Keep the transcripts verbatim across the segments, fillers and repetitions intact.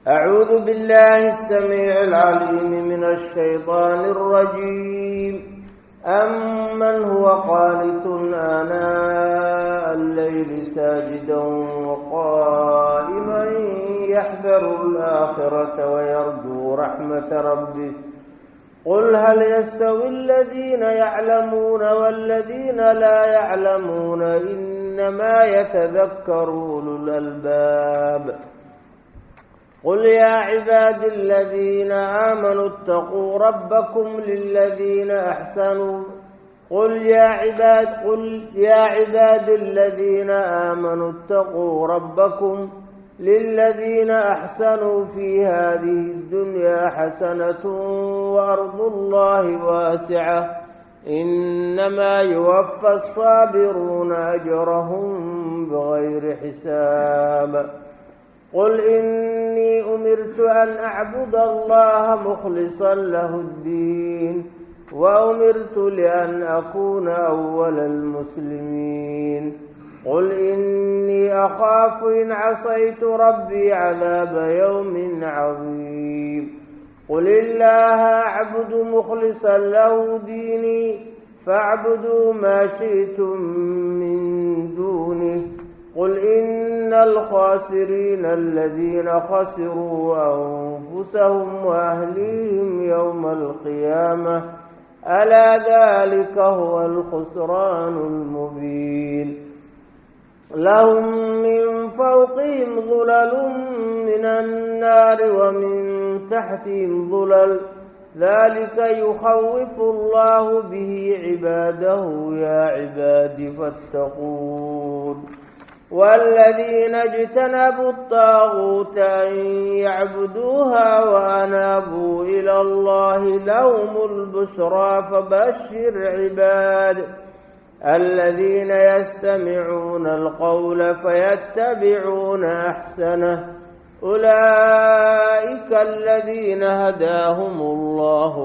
أعوذ بالله السميع العليم من الشيطان الرجيم أمن هو قانت آناء الليل ساجدا وقائما يحذر الآخرة ويرجو رحمة ربه قل هل يستوي الذين يعلمون والذين لا يعلمون إنما يتذكر أولو الألباب قل يا عباد الذين آمنوا اتقوا ربكم للذين أحسنوا قل يا عباد قل يا عباد الذين آمنوا اتقوا ربكم للذين أحسنوا في هذه الدنيا حسنة وأرض الله واسعة إنما يوفى الصابرون أجرهم بغير حساب قل إني أمرت أن أعبد الله مخلصا له الدين وأمرت لأن أكون أول المسلمين قل إني أخاف إن عصيت ربي عذاب يوم عظيم قل الله أعبد مخلصا له ديني فاعبدوا ما شئتم من دونه قل إن الخاسرين الذين خسروا أنفسهم وأهليهم يوم القيامة ألا ذلك هو الخسران المبين لهم من فوقهم ظلل من النار ومن تحتهم ظلل ذلك يخوف الله به عباده يا عباد فاتقون والذين اجتنبوا الطاغوت أن يعبدوها وأنابوا إلى الله لهم البشرى فبشر عباد الذين يستمعون القول فيتبعون أحسنه أولئك الذين هداهم الله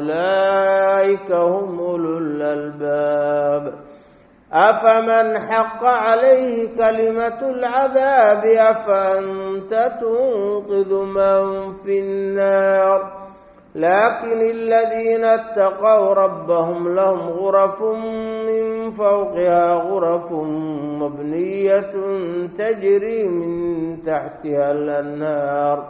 وأولئك هم أولو الألباب أفمن حق عليه كلمة العذاب أفأنت تنقذ من في النار لكن الذين اتقوا ربهم لهم غرف من فوقها غرف مبنية تجري من تحتها الأنهار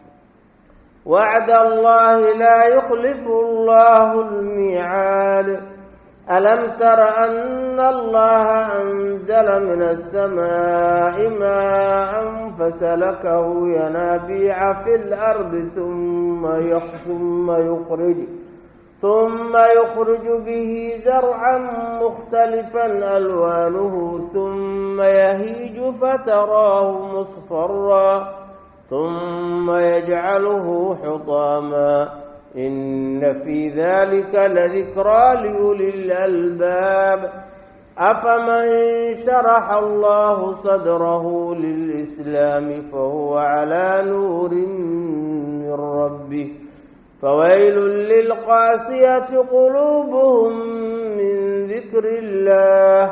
وعد الله لا يخلف الله الميعاد ألم تر أن الله أنزل من السماء ماء فسلكه ينابيع في الأرض ثم ثم يخرج ثم يخرج به زرعا مختلفا ألوانه ثم يهيج فتراه مصفرا ثم يجعله حطاما إن في ذلك لذكرى لأولي الألباب أفمن شرح الله صدره للإسلام فهو على نور من ربه فويل للقاسية قلوبهم من ذكر الله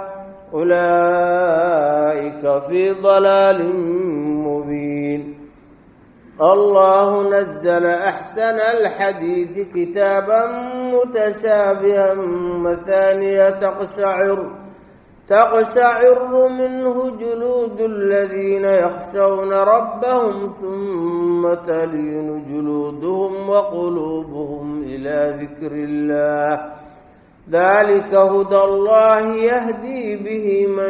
أولئك في ضلال مبين الله نزل أحسن الحديث كتابا متشابها مثانية تقشعر تقشعر منه جلود الذين يخشون ربهم ثم تلين جلودهم وقلوبهم إلى ذكر الله ذلك هدى الله يهدي به من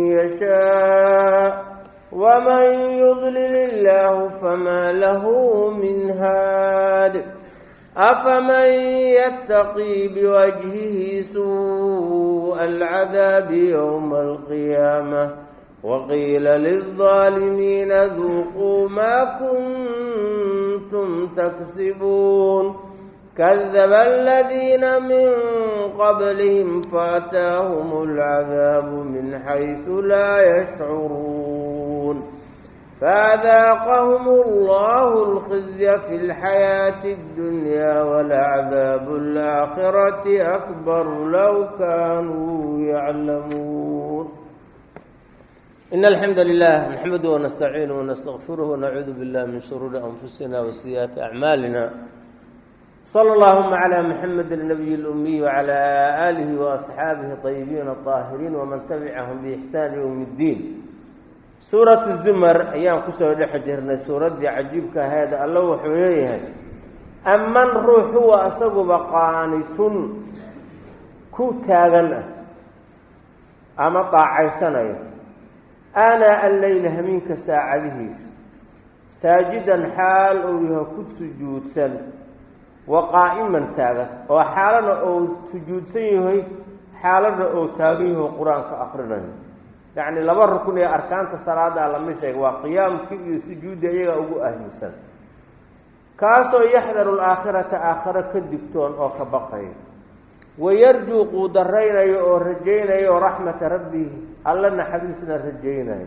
يشاء ومن يضلل الله فما له من هاد أفمن يتقي بوجهه سوء العذاب يوم القيامة وقيل للظالمين ذوقوا ما كنتم تكسبون كذب الذين من قبلهم فأتاهم العذاب من حيث لا يشعرون فأذاقهم الله الخزي في الحياة الدنيا ولعذاب الآخرة أكبر لو كانوا يعلمون إن الحمد لله نحمده ونستعينه ونستغفره ونعوذ بالله من شرور أنفسنا وسيئات أعمالنا. صلى اللهم على محمد النبي الأمي وعلى آله وأصحابه الطيبين الطاهرين ومن تبعهم بإحسان يوم الدين. سورة الزمر أيام كسر لحجرنا سورة دي عجيبك هذا الله وحويه أمن روح هو أصغب قانتون كتاغن أما طاعي سنة أنا الليل همينك ساعده ساجدا حال أو يهكد سجود سن وقائما تاغن وحالا أو سجود سن حالا أو تاغيه قرآن كأخرنا يعني لما ركن يا أركان الصلاة على مشيك وقيام كي سجود يجا أو أهمسن كاسو يحذر الآخرة آخرة كالدكتون أو كبقي ويرجو قدرين أو رجين أو رحمة ربه الله نحبسنا رجينا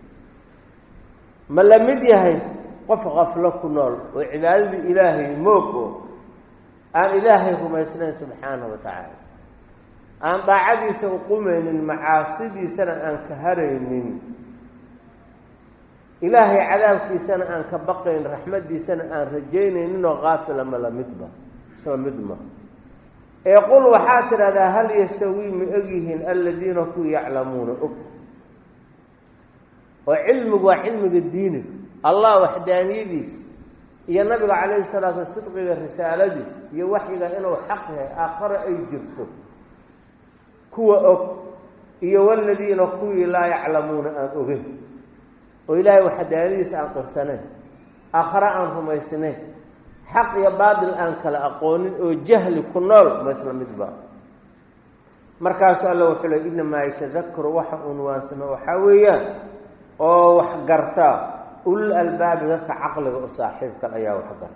ما لم يديه قف غفلك نول وعبادة إلهي موكو أن إلهي هم يسنى سبحانه وتعالى أن ضاعدي سوقومين المعاصدي سنة أن كهرين إلهي عذابك سنة أن كبقين رحمتي سنة أن رجين إنه غافل ما لم يدبه سلام يدمه يقول وحاتر هذا هل يستوي مئجهن الذين كانوا يعلمون أب وعلمك وعلمك الدين الله وحدانيديس يا النبي عليه الصلاة والصدق والرسالة ديس يا وحي إنه حقها آخر أي جبته كو أب يا والذين كانوا لا يعلمون أن أبه وإلهي وحدانيديس عن قرسنه آخر عنهم يسنه حق يا بعض الآن كلا أقول وجهل كنول مثل مدبا مركز الله وحلا إنما يتذكر وحا واسمه وحاويا أو وحقرتا أول الباب ذاتك عقلك وصاحبك الأيا وحقرتا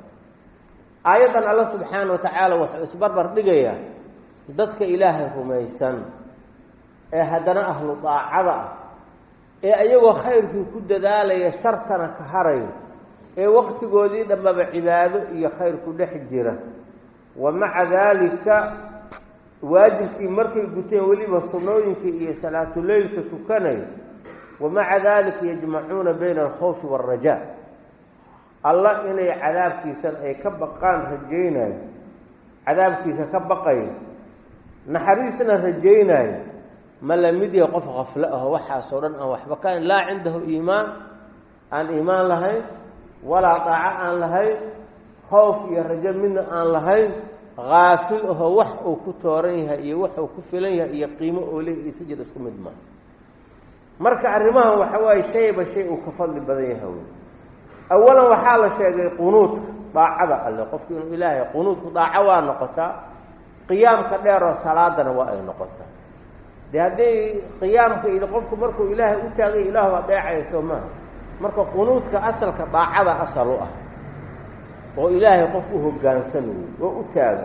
أيضا الله سبحانه وتعالى وحسبر بقيا ذاتك إلهه ميسان إيه هدنا أهل طاعة إيه أيوة خير في كل ذلك يسرتنا كهرين ee waqtigoodii dhanba cibaado iyo khayr ku dhex jira wamaca dalika waajibkii markay guteen waliba sunnooyinkii iyo salaatu leylka tukanay wamaca dalika yajmacuuna bayna al-khawf wal-raja Allah inay cadaabkiisa ay ka baqaan rajeynay cadaabkiisa ka baqay naxariisna rajeynay malamidii qof qafla ah waxa soo dhan aan waxba kaan la cindahu iimaan aan iimaan lahayn ولا طاعة أن لهي خوف يرجع منه أن لهي غافل هو وح وكتوريها إيه وح وكفليها إيه قيمة أوليه يسجل اسكم الدماء مركع الرماه وحواي شيء بشيء وكفل بديها أولا وحال شيء قنوت طاعة الله قف إلهي قنوت طاعة ونقطة قيام كدير صلاة وأي نقطة ده هذه قيام إلى قفك مركو إلهي وتاغي إله وضيع يسماه marka qunuudka asalka daacada asal u ah oo ilaahay qof u hoggaansan oo u taagan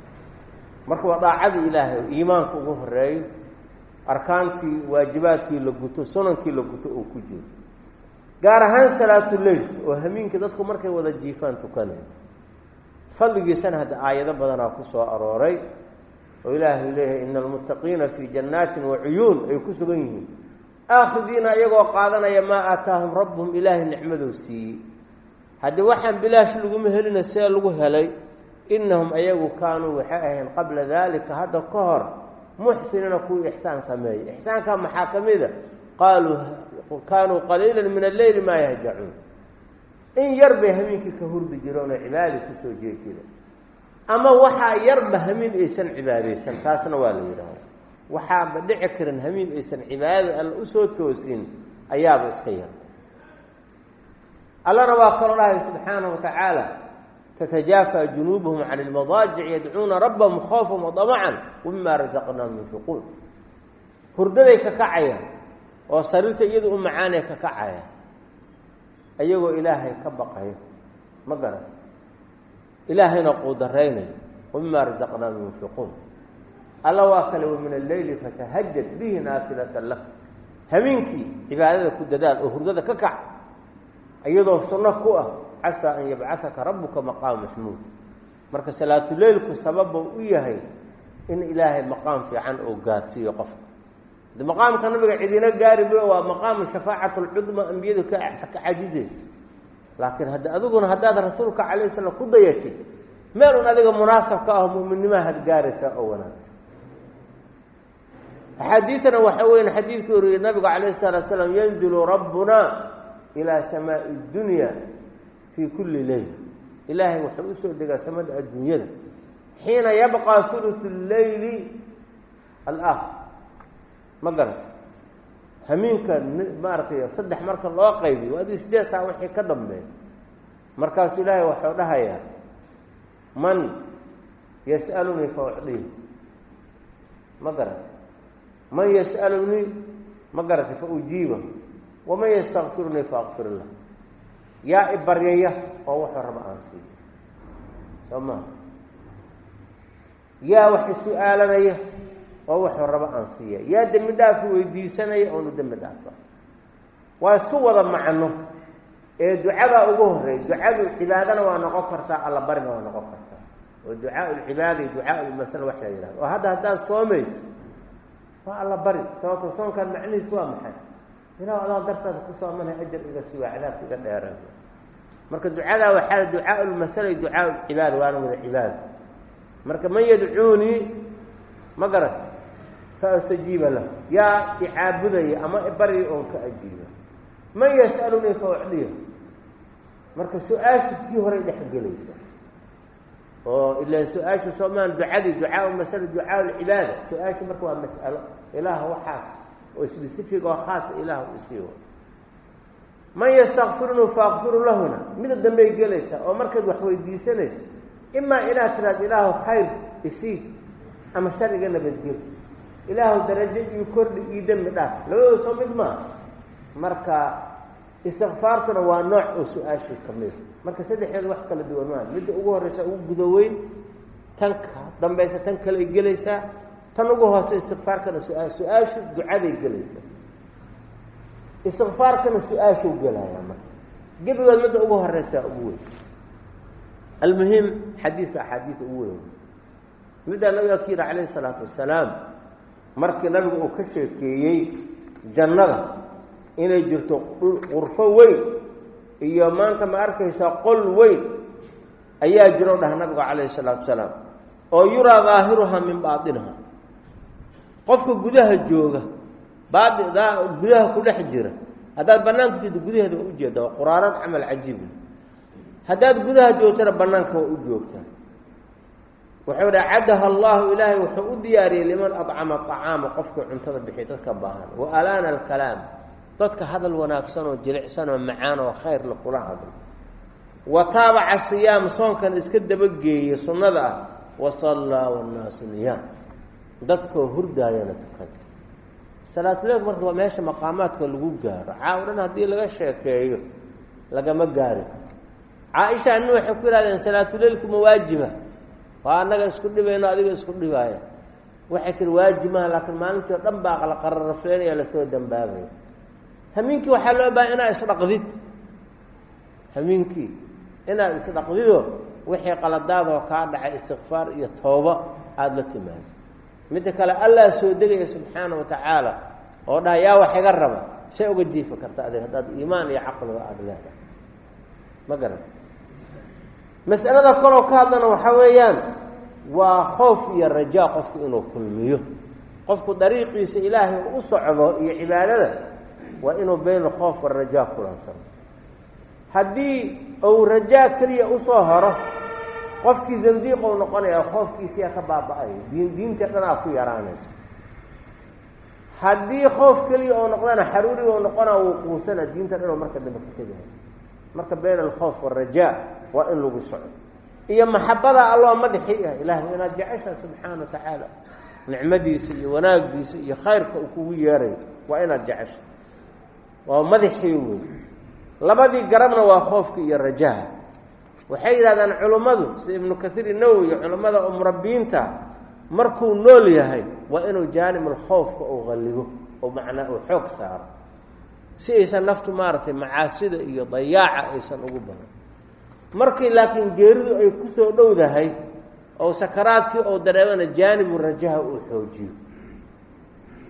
marka waa daacada ilaahay iimaanka ugu horeeyo arkaantii waajibaadkii la guto sunankii la guto oo ku jiro gaar ahaan salaatu leyl oo hamiinka dadku markay wada jiifaan tukanay fadligiisana hada aayado badan oo ku soo arooray oo ilaahay leeyahay innal muttaqiina fi jannatin wa uyun ay ku sugan yihiin آخذين يجوا قادنا يا ما آتاهم ربهم إله نعمده سي هذا وحن بلاش لقوم هلنا السير لقوه هلي إنهم أيجوا كانوا وحائهم قبل ذلك هذا قهر محسن كوي إحسان سماي إحسان كان محاكم إذا قالوا كانوا قليلا من الليل ما يهجعون إن يربه منك كهور بجرون عبادي كسوجي كذا أما وحا يربه من إيسان عبادي إيسان تاسنا والي waxaa badhici karin hamiin aysan cibaadada alla u soo toosin ayaaba iska yar allana waa kala dhahay subxaanahu wa tacaala tatajaafaa junuubuhum can ilmadaajic yadcuuna rabbahum khawfan wa damacan wamima razaqnaahum yunfiquun hurdaday ka kacayaan oo sariirta iyadu u macaanay ka kacayaan ayagoo ilaahay ka baqayo ma garan ilaahayna quudaraynayo wamima razaqnaahum yunfiquun الله واكل من الليل فتهجد به نافلة لك همينكي عبادة كددال وهردة ككع أيضا صنع كوة عسى أن يبعثك ربك مقام محمود مركز صلاة الليل كسبب وإياهي إن إلهي مقام في عن أوقات سيقف maqaamka nabiga cidina gaari buu waa maqaam shafaacatu al-udma anbiyadu ka cajizays laakiin hadda aduguna haddaad rasuulka kaleey sallallahu ku dayatay meel un adiga munaasabka ah mu'minnimaha had gaaraysa oo wanaagsan حديثنا وحوين حديث كوري النبي عليه الصلاة والسلام ينزل ربنا إلى سماء الدنيا في كل ليل إلهي وحوسه دقى سماء الدنيا حين يبقى ثلث الليل الآخر ما قرأت همين كان ماركي صدح مركز الله قيبي وهذه سدية ساعة وحي كدم بين مركز إلهي وحولها يا من يسألني فأعطيه ما قرأت من يسألني ما قرأت فأجيبه ومن يستغفرني فأغفر له يا إبرية وهو حرم أنسي ثم يا وحي سؤالنا وهو حرم أنسي يا دم دافع ويدي سنة أو ندم دافع واسكو معنا الدعاء أبوه الدعاء العبادة وأنا غفرت على برنا وأنا غفرت والدعاء العبادة دعاء المسألة وحده إله وهذا هذا الصوميس ما الله برد سواء تصوم كان معني سواء محل هنا الله درت تصوم منها أجر إلى سواء عذاب في قد يرى مركز الدعاء وحال دعاء المسألة دعاء العبادة وأنا من العبادة مركز من يدعوني ما قرأت فأستجيب له يا إعابذي أما إبري أو كأجيبه من يسألني فأعطيه مركز سؤال فيه هري حق ليس إلا سؤال سومان دعاء دعاء مسألة دعاء العبادة سؤال مركز مسألة إله هو خاص وسبيسيفيك وخاص إله يسيره من يستغفرني فأغفر له هنا من الدم يجلس أو مركز وحوي ديسنس إما إله تراد إله خير يسير أما شر جنة بتجيب إله درجة يكر يدم دافع لو صمد ما مركا استغفارتنا ونوع سؤال شيء خميس مركا سدح هذا واحد كلا دومان مد أوجه رئيس أوجه جدوين تنك دم بيسا تنك لا يجلسه تنوجه استغفار كنا سؤال سؤال شو دعاء يجلسه استغفار كنا سؤال شو جلا يا ما قبل مد أوجه رئيس أوجه المهم حديث حديث أوجه مد النبي أكيد عليه الصلاة والسلام مركا نبي وكشف كي جنة inay jirto qurfo weyn iyo maanta ma arkaysa qol weyn ayaa jiro dhax nabiga kaleey salaatu salaam oo yura dhaahiruha min baadinaha qofka gudaha jooga baadida gudaha ku dhex jira hadaad banaanka jiddo gudaheeda u jeedo quraarad amal ajiib hadaad gudaha joogtana banaanka u joogtaa wuxuu raacadaha allah ilaahi wuxuu u diyaariyay liman ad'ama ta'ama qofka cuntada bixi dadka baahan wa alana al-kalam dadka hadal wanaagsan oo jilicsan oo macaan oo khayr la kula hadlo wa taabaca siyaam soonkan iska dabageeyay sunnada ah wa sallaa wan naas niyam dadka hurdaayana tukad salaatu leeg marka waa meesha maqaamaadka lagu gaaro caawdan hadii laga sheekeeyo lagama gaari Aisha annu waxay ku yiraahdeen salaatu leelku waajiba waa anaga isku dhibayno adiga isku dhibaaya waxay tir waajibaha laakiin maalintii dhan baa qala qararafeenaya la soo dambaabay همينكي وحلو با إنا إسرقذيت همينكي إنا إسرقذيدو وحي قلداد وكادع استغفار يتوبة هذا التمام متى قال الله سودري سبحانه وتعالى وده يا وحي قرب شيء وجدي فكرت هذا هذا إيمان يا عقل وأدلاه ما قرب مسألة كله كادنا وحويان وخوف يا الرجاء قف إنه كل ميو قف طريقي إلهي وصعده عبادته وإنه بين الخوف والرجاء كلانسان هدي أو رجاء كريه أصهره قفك زنديق ونقول يا خوفك سياك بابا أي دين دين تقنع أخو يرانس هدي خوف كريه ونقول حروري ونقول وقوسنا دين تقنع مركب بكتبه مركب بين الخوف والرجاء وإنه بالصعب إيا محبة الله مدحيها إله وإنا جعشها سبحانه وتعالى نعمدي سي وناقي سي خيرك وكوي ياري وإنا جعشها ومدحيوي لبدي قربنا وخوفك يا الرجاء وحير هذا العلماء ابن كثير النووي علماء مربينتا مركو نول ياهي وانه جانب الخوف او غلبه ومعناه حق صار سيسا نفط مارتي معاسده iyo ضياعه aysan ugu badan markii laakiin geeridu ay ku soo dhowdahay oo sakaraadkii oo dareemana jaanib rajaa uu xoojiyo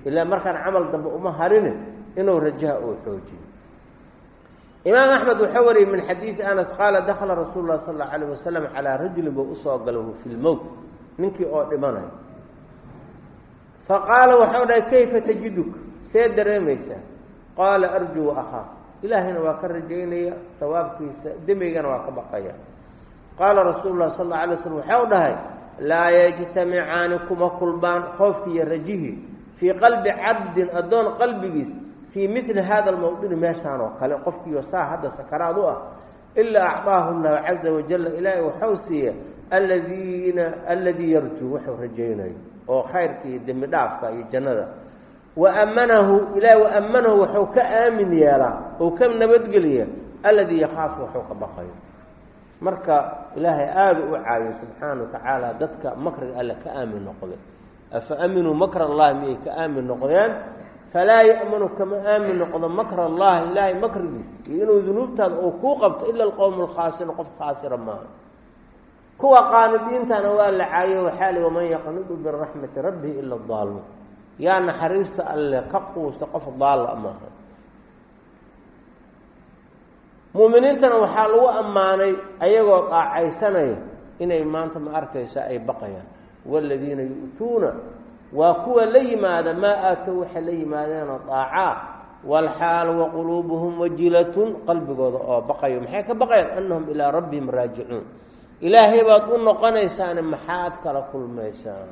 ilaa markaan camal dambe uma harine inuu rajaha uu xoojiyo. imaam axmed wuxuu wariyey min xadiidi anas qaala dakhala rasuulu lah sal allau alayh wasalam calaa rajulin buu usoo galay hu fi lmowt ninkii oo dhimanayo faqaala waxau dhahay kayfa tajiduka see dareemaysaa qaala arjuu akhaa ilaahayna waa ka rajaynaya hawaabkiisa demigana waa ka baqaya. qaala rasuulu lah sal alla alay slam waxau dhahay laa yajtamicaani kuma kulbaan khoofki iyo rajihii fii qalbi cabdin addoon qalbigiis fii mili hada almawdini meeshaan oo kale qofkiiyo saa hadda sakaraad u ah ilaa acطaahu llahu caza wajalla ilaahay waxau siiya aladiina aladii yarjuu wuxuu rajaynayo oo khayrka iyo dembi dhaafka iyo jannada waamanahu ilahay waamanahu waxuu ka aamin yeelaa oo ka nabadgeliya aladii yakhaafu waxuu ka baqayo. marka ilaahay aada u caayo subxaana wa tacaala dadka makriga alle ka aamin noqday afa aminuu makra allahi miyay ka aamin noqdeen falaa ya'manu kama aamin noqdo makra allahi ilaahay makrigiisa iyo inuu dunuubtaada oo kuu qabto ila alqowmu alkhaasiriin qof khaasira maaha. kuwa qaanidiintana waa la caayo waxaa li waman yaqnidu biraxmati rabbihi ila daaluun yaa naxariista alle ka quusa qof daalla maaha. mu'miniintana waxaa lagu ammaanay ayagoo daacaysanaya inay maanta ma arkaysa ay baqayaan waaladiina yu'tuuna waa kuwa la yimaada maa aatow waxay la yimaadeenoo daacaa walxaal waquluubuhum wajilatun qalbigooda oo baqayo maxay ka baqayaan annahum ilaa rabbihim raajicuun ilaahay baad u noqonaysaane maxaad kala kulmaysaan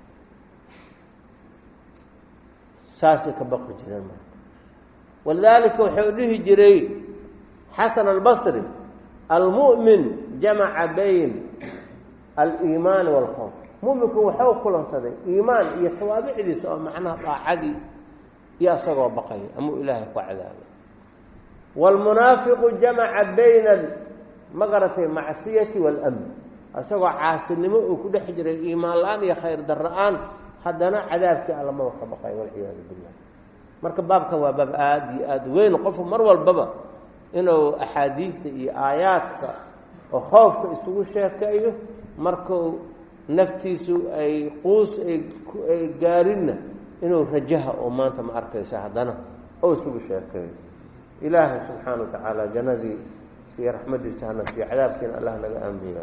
saasay ka baqi jireen marka. walidaalika wuxuu dhihi jiray xasan albasri almu'min jamaca bayn aliimaani waalkhawf mu'minku waxuu kulansaday iimaan iyo tawaabicdiisa oo macnaha daacadii iyo isagoo baqaya amau ilaahay ku cadaabay. waalmunaafiqu jamaca bayna ma garatay macsiyati waalamn isagoo caasinimo uu ku dhex jiray iimaan la-aan iyo khayr darra-aan haddana cadaabkii allamaba ka baqay walciyaadu billah. marka baabkan waa baab aada iyo aada weyn qofku mar walbaba inuu axaadiidta iyo aayaadka oo khoofka isugu sheekeeyo markuu naftiisu ay quus ay gaarinna inuu rajaha oo maanta ma arkaysa haddana oo isugu sheekeeyo. ilaahay subxaana wa tacaala jannadii siyo raxmadiisa hana siiyo cadaabkiina allah naga aamiya.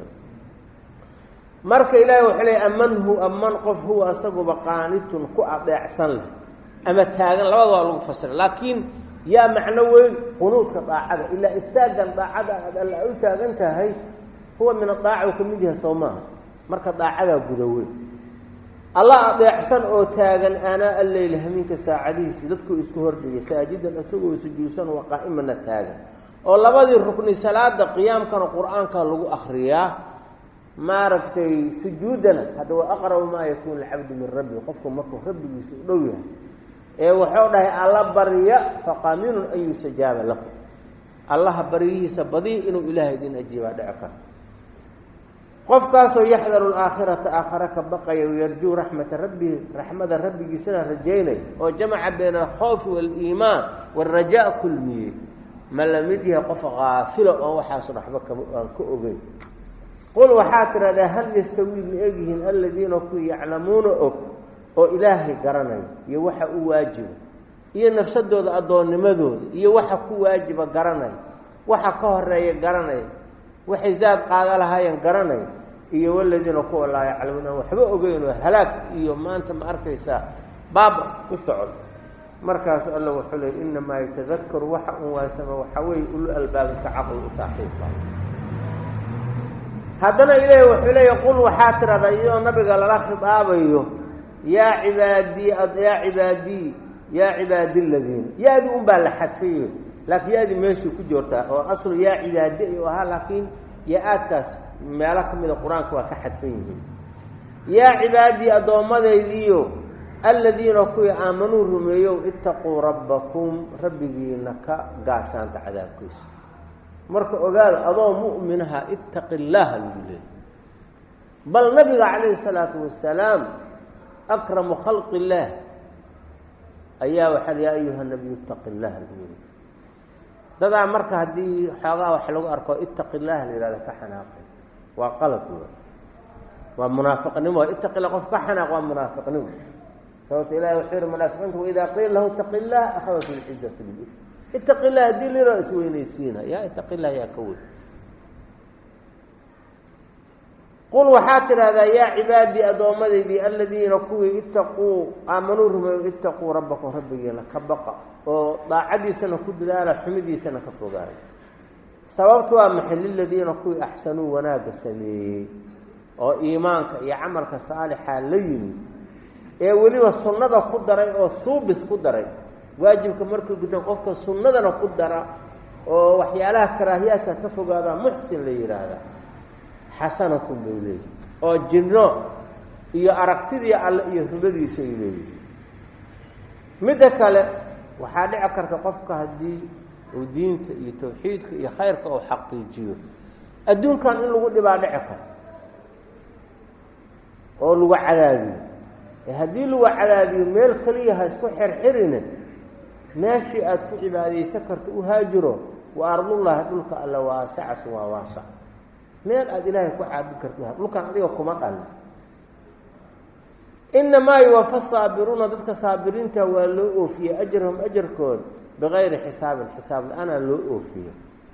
marka ilaahay wuxuu leey amanhu aman qof huwa asaguba qaanitun ku adeecsan leh ama taagan labada waa lagu fasira laakiin yaa macno weyn qunuudka daacada ilaa istaagan daacada aad alla u taagan tahay huwa min adaaca uu ka mid yahay soo maaha. marka daacadaa guda weyn allah adeecsan oo taagan aanaa alleyla hamiinka saacadihiisi dadkuu isku hordhigay saajidan isagoo sujuudsan waa qaa'imana taagan oo labadii rukni salaada qiyaamkana qur-aanka lagu akriyaa maaragtay sujuudana hadda waa aqrabu maa yakuun lcabdu min rabbi qofku markuu rabbigiisa u dhow yahay ee wuxuu dhahay alla barya faqaaminun an yustajaaba lahu allaha baryihiisa badiya inuu ilaahay idin ajiibaa dhici karto. qofkaasoo yaxdaru alaakhirata aakhara ka baqaya yarjuu raxmata rabbihi raxmada rabbigiisana rajaynay oo jamaca bayna alkhawfi waaliimaan waalrajaa kulmiyey ma la mid yahay qof kaafilo oo waxaasu waxba aan ka ogeyn. qul waxaa tidhahdaa hal yastawii ma egyihiin aladiina kuwii yaclamuuna og oo ilaahay garanaya iyo waxa u waajiba iyo nafsadooda addoonnimadooda iyo waxa ku waajiba garanaya waxa ka horeeya garanaya waxay zaad qaada lahaayeen garanaya iyo waladiina kuwa laa yaclamuuna waxba ogeynoo halaag iyo maanta ma arkaysaa baaba ku socod. markaasu alla wuxuu leey inamaa yatadakaru waxa un waasama waxaa weeye ulu albaabka caqli u saaxiibka. haddana ilaahi wuxuu leeya qul waxaa tirahdaa iyadoo nabiga lala khitaabayo yaa cibaadii yaa cibaadii yaa cibaadi aladiina yaadi un baa la xadfayo laakiin yaadi meeshii ku joortaa oo aslu yaa cibaadi ayuu ahaa laakiin yaa-aadkaas meelo ka mida qur-aanka waa ka xadfan yihiin. yaa cibaadii addoommadaydiiyo aladiina kuwii aamanuu rumeeyow itaquu rabbakum rabbigiina ka gaashaanta cadaabkiisa. marka ogaada adoo mu'minaha ittaqi illaaha lagu leeyay bal nabiga calayhi salaatu wasalaam akramu khalqi illaah ayaa waxaa yaa ayuha nabiyu ittaqi illaaha lagu leeyay. dadaa marka haddii xoogaa wax lagu arko ittaqi illaaha la yihahda ka xanaaqay waa qalad w waa munaafiqnimo. ittaqi illah qof ka xanaaq waa munaafiqnimo صوت إلهي وحير منافقين وإذا قيل له اتق الله أخذته العزة بالإثم اتق الله دي لي رأس وينيسينا يا اتق الله يا كوي قل وحاتر هذا يا عبادي أدومدي الذين كوي اتقوا آمنوا رموا اتقوا ربكم ربي لك بقى وضاعدي سنة كد ذا حمدي سنة كفوقان سببتها محل الذين كوي أحسنوا وناقسمي oo iimaanka iyo camalka saalixa la yimi ee waliba sunnada ku daray oo suubis ku daray waajibka markuu gudo qofka sunnadana ku dara oo waxyaalaha karaahiyaadka ka fogaada muhsin la yiraahdo xasanatu bilay oo jinno iyo aragtidii alle iyo rubadiisa ilaahay mid kale waxa dhici karta qofka hadii uu diinta iyo tawxiidka iyo khayrka oo xaqiijiyo adduunkan in lagu dhibaa dhici karto oo lagu cadaadiyo ee hadii lagu cadaadiyo meel kaliya ha isku xirxirina meeshii aad ku cibaadeysan karto u haajiro wa ardullahi dhulka alla waasicatu wa waasa meel aad ilaahay ku caabud karto dhulkan adiga kuma dhan inma yuwaffa sabiruna dadka saabiriinta waa loo oofiye ajrahum ajrkood bigayri xisaab xisaab ana loo oofiye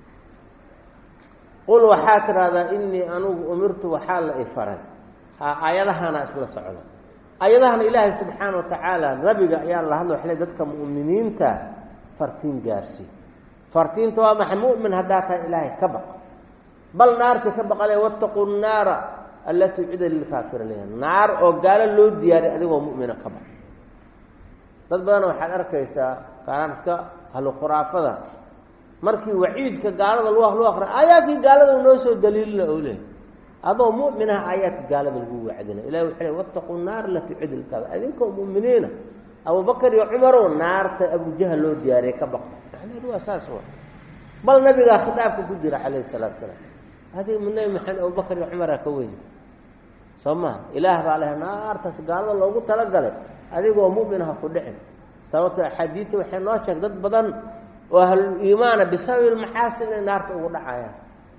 qul waxaat raada inni anugu umirtu waxal ifaray aayadahana isla socdo aayadahana ilaahay subhanahu wa ta'ala nabiga ayaa la hadlo xilay dadka muuminiinta fartiin gaarsi fartiinta waa maxay mu'min hadaata ilaahay ka baq bal naarta ka baqalay wattaqun naara allati u'ida lil kaafiriin naar oo gaala loo diyaariyo adigoo mu'mina ka baq dad badan waxaad arkaysaa qaranska hal khuraafada markii waciidka gaalada loo akhriyo akhri aayaadkii gaalada noo soo daliilna oo leeyahay هذا مؤمنها آيات قالب القوة عدنا إلهي وحلي واتقوا النار التي عد الكافر أذنكم مؤمنين أبو بكر وعمر والنار أبو جهل لو دياري كبق يعني هذا أساس هو بل نبي خطابك قدر عليه الصلاة والسلام هذه من محن أبو بكر وعمر كوين سمع إله عليها نار تسقال الله قلت لقلت هذه هو مؤمنها قدعن سوت حديث وحين ناشك ضد بدن وأهل الإيمان بسبب المحاسن النار تقول عيا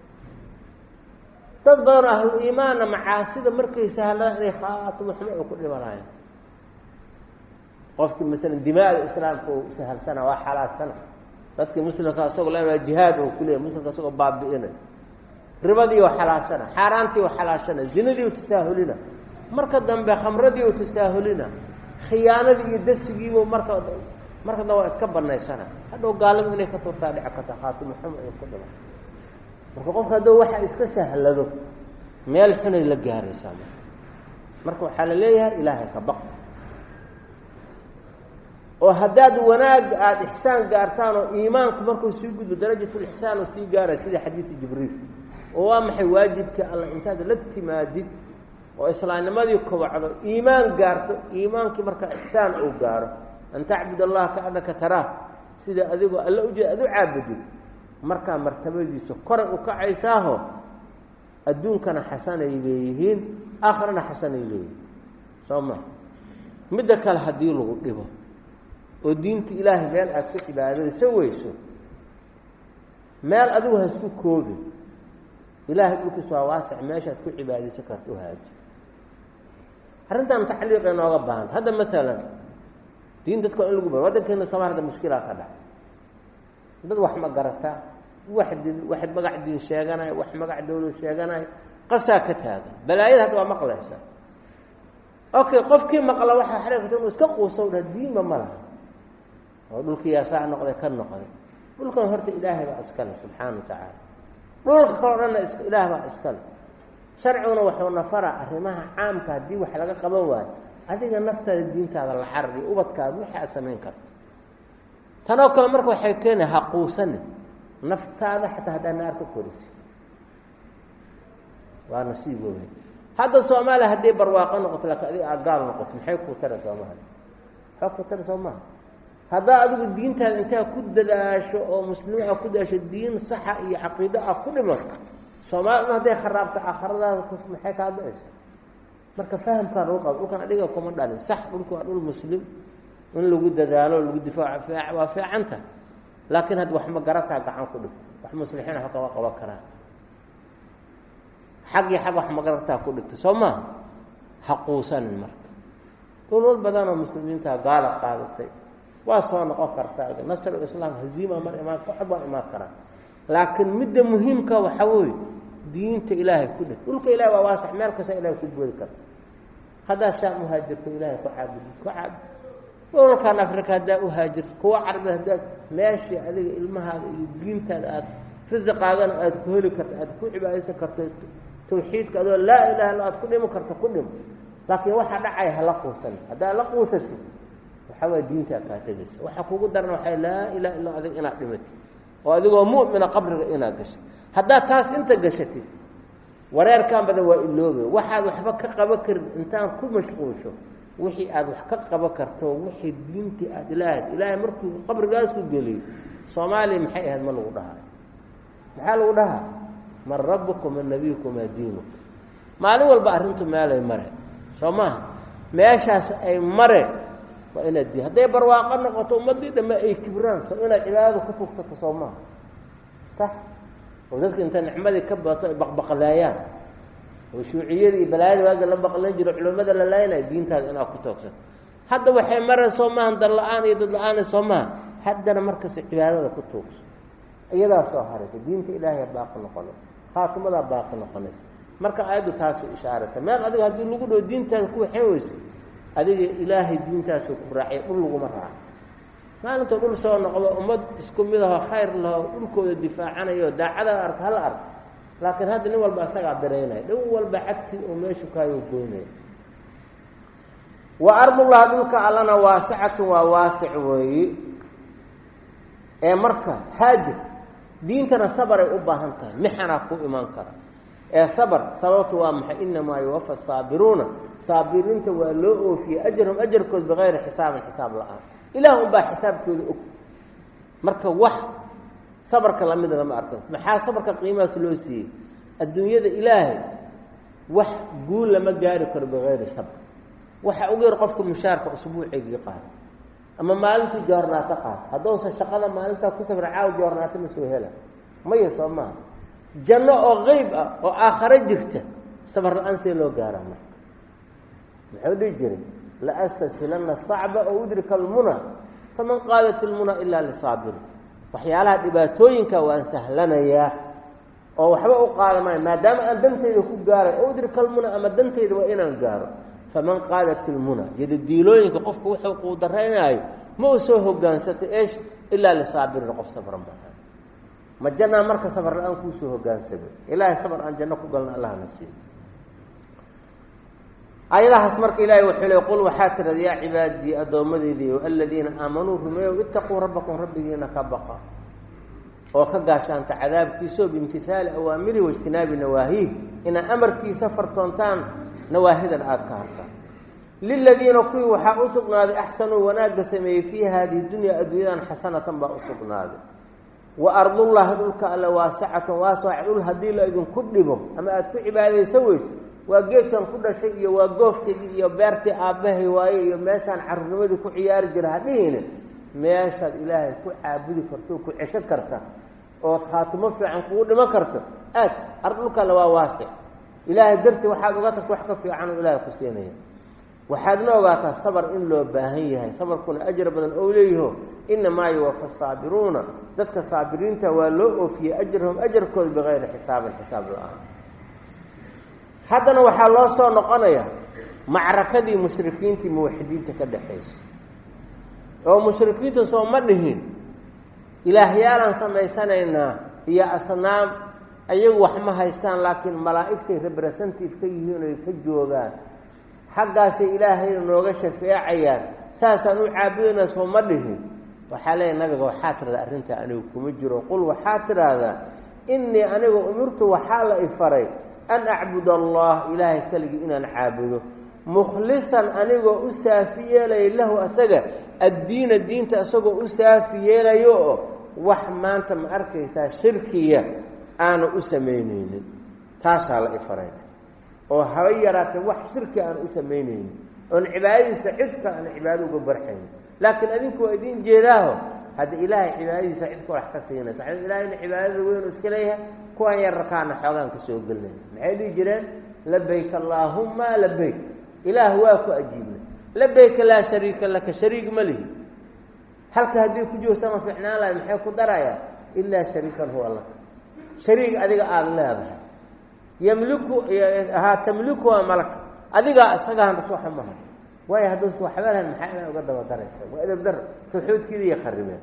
dad badan ahlu iimaan macaasida markay sahlaan inay khaato maxmed ku dhimanayaan qofkii mesela dimaada islaamku sahalsana waa xalaasana dadka muslimka asoo la jihaad oo kulay muslimka asoo baabi'inay ribadii oo xalaasana xaaraantii oo xalaasana zinadii oo tasaahulina marka dambe khamradii oo tasaahulina khiyaanadii iyo dasigii oo marka marka waa iska banaysana hadhow gaalimo inay ka turtaa dhici karta khaato maxmed ku dhiman marka qofka hadoo waxa iska sahlado meel xunay la gaaraysaa marka waxa la leeyahay ilaahay ka baq oo hadaad wanaag aad ihsaan gaartaan oo iimaanku markuu sii gudbo darajada ihsaan oo sii gaaray sida xadiiska jibriil oo waa maxay waajibka Allah intaad la timaadid oo islaamnimadii ku wacdo iimaan gaarto iimaankii marka ihsaan uu gaaro an ta'budallaha ka'annaka taraah sida adigu alla u jeedo caabudid marka martabadiisu kore u kacaysaaho adduunkana xasanay leeyihiin aakhirana xasanay leeyihiin sooma midda kale hadii lagu dhibo oo diinta ilaahay meel aad ku cibaadayso weyso meel adigu ha isku koobi ilaahay dhulkiisu waa waasic meesha aad ku cibaadayso karto haaji arrintan tacliiq inooga baahan hadda mesela diin dadka in lagu baro wadankeena Soomaaliya mushkilad ka dhacay dad wax ma garataa واحد واحد مقع دين شيغاناي واحد مقع دولو شيغاناي قسا كتاغ بلايد هذا مقلهسا اوكي قفكي مقله waxa xariiqtan iska qoosowda diin ma mala oo dhulkii yaa saac noqday kan noqday dhulkan horta ilaahay baa iska leh subhanahu wa ta'ala dhulka korana iska ilaahay baa iska leh sharciuna wuxuu nafara arrimaha caamka hadii wax laga qaban waayo adiga naftaada diintaada la xarri ubadkaada waxa sameyn karto tanoo kale marka waxay keenay haquusan naftaada xataa hadaa naar ku korisi waa nasiib weyn hada Soomaaliya hadii barwaaqo noqoto la kaadi agaal noqoto maxay ku tara Soomaaliya ha ku tara Soomaaliya hada adigu diintaada inta ku dadaasho oo muslimiin ku dadaasho diin sax iyo aqeedo ah ku dhimato Soomaaliya haday kharaabta aakhirada maxay ka dhacaysaa marka fahamka ruuqad uu kan adiga kuma dhalin sax dhulku waa dhul muslim in lagu dadaalo lagu difaaco waa fiicanta laakiin had wax ma garataa gacan ku dhigto wax muslixiin ah ka qaba karaan xaqi xaq wax ma garataa ku dhigto Soomaa haquusan marka dhulal badan oo muslimiinta gaala qaadatay waa soo noqon kartaa nasr islaam haziima mar imaan waxba imaan kara laakiin midda muhiimka waxa weey diinta ilaahay ku dhig dhulka ilaahay waa waasax meel kasta ilaahay ku boodi karta hada shaam muhaajirku ilaahay ku caabud ku caabud dhulkan afrika hada u haajir kuwa carab hada meeshii adiga ilmahaada iyo diintaada aad rizqaagana aad ku heli karto aad ku cibaadaysan karto tawxiidka adoo laa ilaaha illa aad ku dhimo karto ku dhimo laakiin waxa dhacay hala quusan hada la quusatay waxa waa diinta ka tagaysa waxa kugu daran waxa laa ilaaha illa adiga inaad dhimatay oo adigoo mu'mina qabriga inaad gashay hada taas inta gashatay wareerkan badan waa iloobe waxaad waxba ka qaba karin intaan ku mashquulsho wixii aad wax ka qaba karto wixii diintii aad ilaahay ilaahay markuu qabrigaas ku geliyo Soomaaliya maxay ahayd ma lagu dhahaa maxaa lagu dhahaa man rabbukum man nabiyukum diinukum maalin walba arintu meelay mare Soomaa meeshaas ay mare waa inaad di haday barwaaqo noqoto ummadii dhama ay kibraan soo inaad cibaadada ku tuugsato Soomaa صح ودك انت نعمدي كبطه بقبقلايان وشيوعيدي بلااد واجا لا بقلان جيرو علمada la laayna diintaada ina ku toogsan hadda waxay maran Soomaan dal la'aan iyo dad la'aan Soomaan haddana markas cibaadada ku toogso iyada soo haraysa diinta ilaahay baaqo noqonaysa khaatimada baaqo noqonaysa marka aayadu taas ishaaraysa meel adiga hadii lagu dhoo diintaada ku waxeeyso adiga ilaahay diintaas ku raacay dhul lagu maraa maalinta dhul soo noqdo ummad isku mid ah khayr leh dhulkooda difaacanayo daacada ark hal ark laakiin hadda nin walba asaga bareynay dhow walba xadki oo meeshu kaayo goynay wa ardullah dhulka allana waasicatu wa waasic weey ee marka haajir diintana sabar ay u baahan tahay mixana ku iman kara ee sabar sababtu waa maxay inma yuwaffa saabiruna saabiriinta waa loo oofiye ajrhum ajrkood bighayr hisaab hisaab la'aan ilaahu baa xisaabkooda og marka wax sabarka la mid lama arko maxaa sabarka qiimaas loo siiyay adduunyada ilaahay wax guul lama gaari karo bighayr sabr waxa ugu yar qofku mushaarka usbuuciga qaad ama maalintii joornaata qaad hadoosan shaqada maalinta ku sabr caaw joornaata ma soo hela ma yeesoo ma janno oo qayb ah oo aakhira jirta sabr la'aan si loo gaaro marka maxuu dhijiri la asasilanna sa'ba oo udrika almuna faman qadat almuna illa lisabir waxyaalaha dhibaatooyinka waan sahlanaya oo waxba u qaadamay maadaama aan dantayda ku gaaray oo udrika almuna ama dantayda waa inaan gaaro faman qadat almuna yaddiilooyinka qofku wuxuu ku dareenayo ma soo hogaansatay eesh illa lisabir qof sabran baa ma janna marka sabr la'aan ku soo hogaansamay ilaahay sabr aan janno ku galna allah nasiib ayadaas marka ilaahay wuxuu leeyahay qul waxa tiradiya cibaadi adoomadeedii alladina aamanu rumeeyo ittaqu rabbakum rabbigiina ka baqa oo ka gaashaanta cadaabkiisa bimtithal awaamiri wa ijtinaabi nawaahi ina amarkiisa fartoontaan nawaahidan aad ka harta lilladina kuwi waxa usugnaaday ahsanu wanaaga sameeyay fi hadi dunya adduunyadan hasanatan ba usugnaaday wa ardullah dhulka alla waasicatan waasicul hadii la idin ku dhibo ama aad ku cibaadayso weys waa geedkan ku dhashay iyo waa goofteedii iyo beertii aabahay waaye iyo meeshan carruurnimadu ku ciyaari jira hadhiina meeshaad ilaahay ku caabudi karto ku cisho karta oo khaatimo fiican kugu dhima karto aad ardulka la waa waasic ilaahay darti waxaad uga tagto wax ka fiican oo ilaahay ku siinaya waxaadna ogaataa sabar in loo baahan yahay sabarkuna ajr badan oo leeyahay inma yuwaffa saabiruna dadka saabiriinta waa loo oofiyay ajrhum ajrkood bighayr hisaab hisaab la'aan haddana waxa loo soo noqonaya macrakadii mushrikiintii muwaxidiinta ka dhaxaysay oo mushrikiinta soo ma dhihin ilaahiyaan sameeysanayna iyo asnaam ayagu wax ma haystaan laakiin malaa'iktii representative ka yihiin oo ka joogaan xaggaas ilaahay nooga shafeecayaan saasaan u caabudina soo ma dhihin waxa leeyahay nabiga waxa tirada arinta anigu kuma jiro qul waxa tirada inni anigu umirtu waxa la ifaray an a'budu allah ilaahay kaligi inaan caabudo mukhlisan anigu u saafiyeelay lahu asaga ad-diin diinta asagu u saafiyeelayo wax maanta ma arkaysaa shirkiya aanu u sameeyneenin taasa la ifaray oo haway yaraatay wax shirki aan u sameeyneen oo cibaadadiisa cidka aan cibaado uga barxayn laakiin adinku idin jeedaaho hada ilaahay cibaadadiisa cidka wax ka siinaysa ilaahay cibaadada weyn iska leeyahay kuwan yar rakaana xoogan ka soo galnay maxay dhigi jireen labbayk allahumma labbayk ilaah waa ku ajiibna labayk laa shariika laka shariik ma lihi halka haddii ku joogsama fiicnaan lahay maxay ku darayaa ilaa shariikan huwa laka shariik adiga aada leedahay yamliku ahaa tamliku waa malaka adigaa isaga handas waxa maha waayo hadduus waxba lahayn maxaa inaa uga daba daraysa waa edab dar tawxiidkiida iyo kharibeen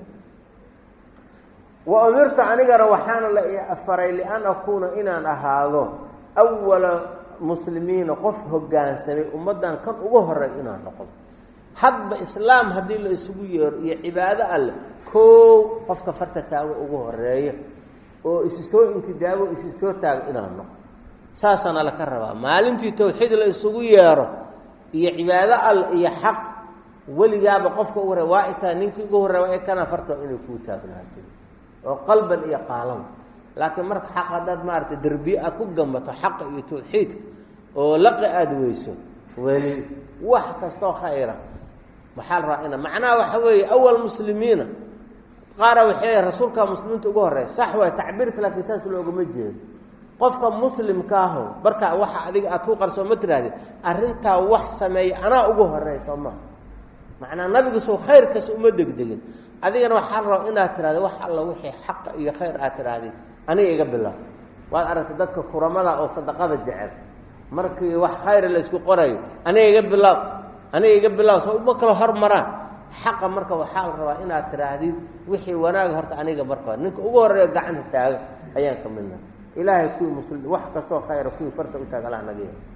wa umirtu anigana waxaana la afaray lian akuuna inaan ahaado awala muslimiina qof hoggaansamay ummaddan kan ugu horey inaan noqdo hadba islaam haddii la isugu yeero iyo cibaado alle koow qofka farta taago ugu horeeya oo isi soo intidaabo isi soo taago inaan noqdo saasana la ka rabaa maalintii tawxiid la isugu yeero iyo cibaado alle iyo xaq weligaaba qofka ugu horeeya waa ikaa ninkii ugu horreeya waa ikana farta inay kuu taagnaato oo qalban iyo qaalan laakiin marka xaq haddaad maaragtay derbiye aada ku gambato xaqa iyo tawxiidka oo laqi aada weyso weli wax kastoo khayra waxaa la rabaa ina macnaha waxa weeye awal muslimiina qaara waxay rasuulka muslimiinta ugu horreeya sax waay tacbiirka laakiin saas loogama jeedo qofka muslimka aho marka waxa adiga aad ku qarso ma tirahdid arrintaa wax sameeya anaa ugu horreeya soo maha macnaa nabigu soo khayrkaas uma degdegin adigana waxaa la rabaa inaad tirahdid wax alla wixii xaqa iyo khayr aad tirahdid aniga iga bilaab waad aragtay dadka kuramada oo sadaqada jecel markii wax khayr la isku qorayo aniga iga bilaab aniga iga bilaab soo uma kala hormaraan xaqa marka waxaa la rabaa inaad tiraahdid wixii wanaag horta aniga marka ninka ugu horeeya gacanta taaga ayaan ka midna ilaahay kuwii muslim wax kastoo khayra kuwii farta u taaga allah naga yahay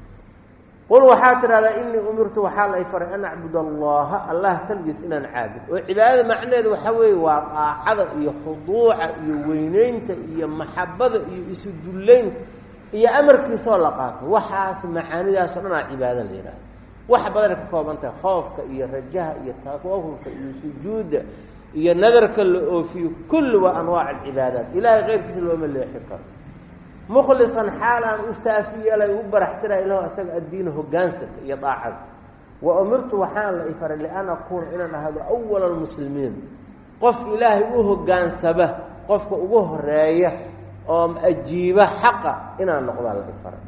qul waxaa tidhahdaa inii umirtu waxaa la faray an acbud allaha allah kaligiis inaan caabud oo cibaadada macnaheedu waxaa weeye waa qaacada iyo khuduuca iyo weyneynta iyo maxabada iyo isu dullaynta iyo amarkiisoo la qaato waxaas macaanidaasoo dhan aa cibaado la yidhahdo wax badanay ka kooban tahay khoofka iyo rajaha iyo tawakulka iyo sujuudda iyo nadarka la oofiyo kulli waa anwaac alcibaadaat ilaahay keyrkiisa looma leexi karo mukhlisan xaalaan u saafi yeelay u baraxtira ilahu asaga addiina hoggaansanka iyo daacada wa umirtu waxaan la ifaray lian akuuna inaan ahado awala almuslimiin qof ilaahay u hoggaansaba qofka ugu horeeya oo ajiiba xaqa inaan noqdaa la ifaray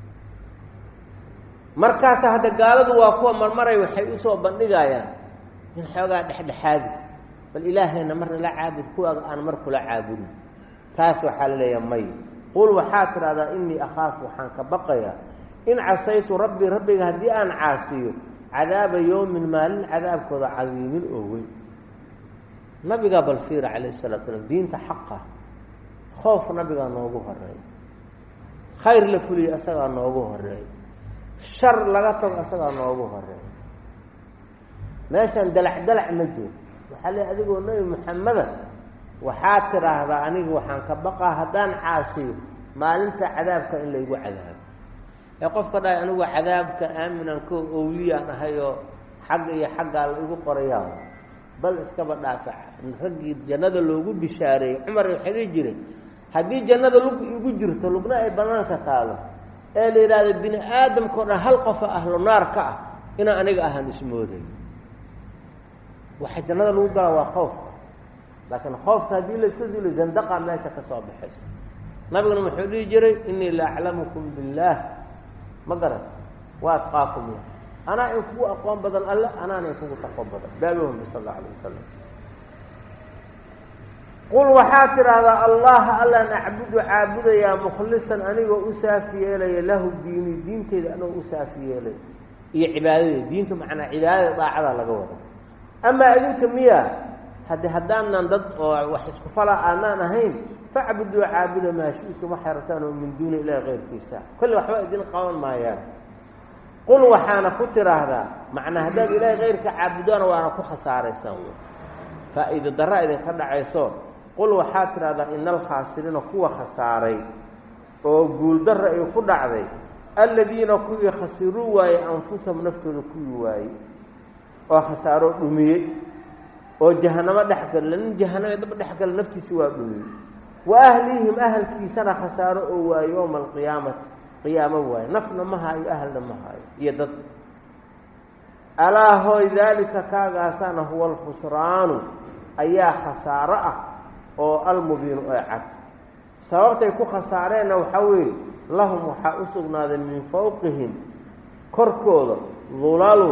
markaasa hadda gaaladu waa kuwa marmaray waxay usoo bandhigayaan in xoogaa dhexdhexaadis bal ilaahayna marna la caabud kuwaaga aan mar kula caabudin taas waxaa la leeyaha may qul waxaa tidhahdaa inii akhaafu waxaan ka baqayaa in casaytu rabbii rabbiga haddii aan caasiyo cadaaba yowmin maalin cadaabkooda cadiimin oo weyn nabigaa balfiira calayhi salatu slam diinta xaqa khoof nabigaa noogu horeeya khayr la fuliya isagaa noogu horeeya shar laga tago isagaa noogu horeeya meeshaan dalac dalac ma jiro waxaa leey adigoo nebi maxameda waxaad tidhaahdaa aniga waxaan ka baqaa haddaan caasiyo maalinta cadaabka in laygu cadaabo ee qofka dhahay anigu cadaabka aaminan ko owliyaan ahayoo xagga iyo xaggaa la igu qorayaa bal iskaba dhaafa raggii jannada loogu bishaareeyey cumar waxay dhihi jireen haddii jannada lug igu jirto lugna ay banaanka taalo ee la yidhaahdo bini aadamkao dhan hal qofa ahlu naar ka ah inaan aniga ahaan ismooday waxa jannada lagu galaa waa khoofka laakiin khoofka haddii la iska zuuliyo zandaqa meesha ka soo baxayso nabiguna wuxuu dhihi jiray inii la aclamukum billaah ma garan wa atqaakum lah anaa in kugu aqoon badan alle anaana in kugu taqo badan daawihum sal allahu alayh wasalam qul waxaa tidhaahdaa allaha allaan acbudu caabudayaa mukhlisan anigoo u saafi yeelaya lahu diini diinteyda anigoo u saafi yeelaya iyo cibaadadeeda diinta macnaa cibaadada daacada laga wada amaa idinka miya haddi haddaanan dad oo wax isku falaa aanaan ahayn facbuduu caabuda maa shi'tum waxay rabtaan oo min duuni ilaahi keyrkiisa kolle waxba idin qaban maayaan qul waxaana ku tidhaahdaa macnaa haddaad ilaahay keyrka caabudaana waana ku khasaaraysaan faa'iida darra idinka dhacayso qul waxaa tidhahdaa ina alkhaasiriina kuwa khasaaray oo guuldarra ay ku dhacday alladiina kuwii khasiruu waayey anfusahum naftooda kuwii waayey oo khasaaro dhumiyey oo jahanamo dhexgala nin jahanamo daba dhexgala naftiisi waa dhumiyey wa ahlihim ahalkiisana khasaaro oo waayo yowma alqiyaamati qiyaamo waayo nafna ma haayo ahalna ma haayo iyo dad alaa hooy daalika kaagaasana huwa alkhusraanu ayaa khasaaro ah oo almubiinu ee cad sababtay ku khasaareenna waxaa weeye lahum waxaa u sugnaaday min fawqihim korkooda dulalun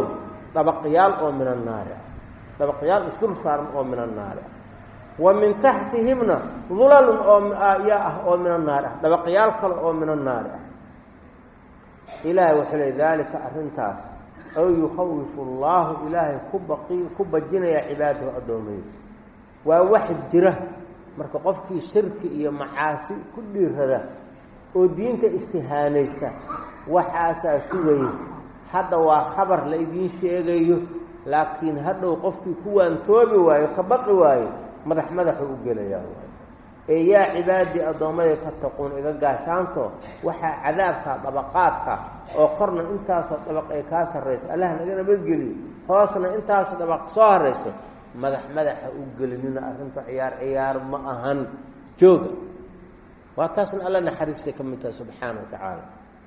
dabaqyaal oo min annaari ah dabaqyaal isdul saaran oo min annaari ah wa min taxtihimna dulalun oo yaa ah oo min annaari ah dabaqyaal kale oo min annaari ah ilaahay wuxuu leey daalika arrintaas aw yukhawifu allaahu ilaahay ku baqi ku bajinaya cibaadahu addoommadiisa waa wax jira marka qofkii shirki iyo macaasi ku dhiirada oo diinta istihaanaysta waxaasaa sugayay hadda waa khabar la idiin sheegayo laakiin hadhow qofkii ku waantoobi waayo ka baqi waayo madax madaxu u gelayaa waayo ee yaa cibaadii addoommada fattaquun iga gaashaanto waxaa cadaabka dabaqaadka oo korna intaasoo dabaq ay kaa sarrayso allah naga nabadgeliyo hoosna intaasoo dabaq soo harayso madax madaxa u gelinina arrinta ciyaar ciyaar ma ahan jooga waa taasna alla naxariistay ka mid tahay subxaana wa tacaala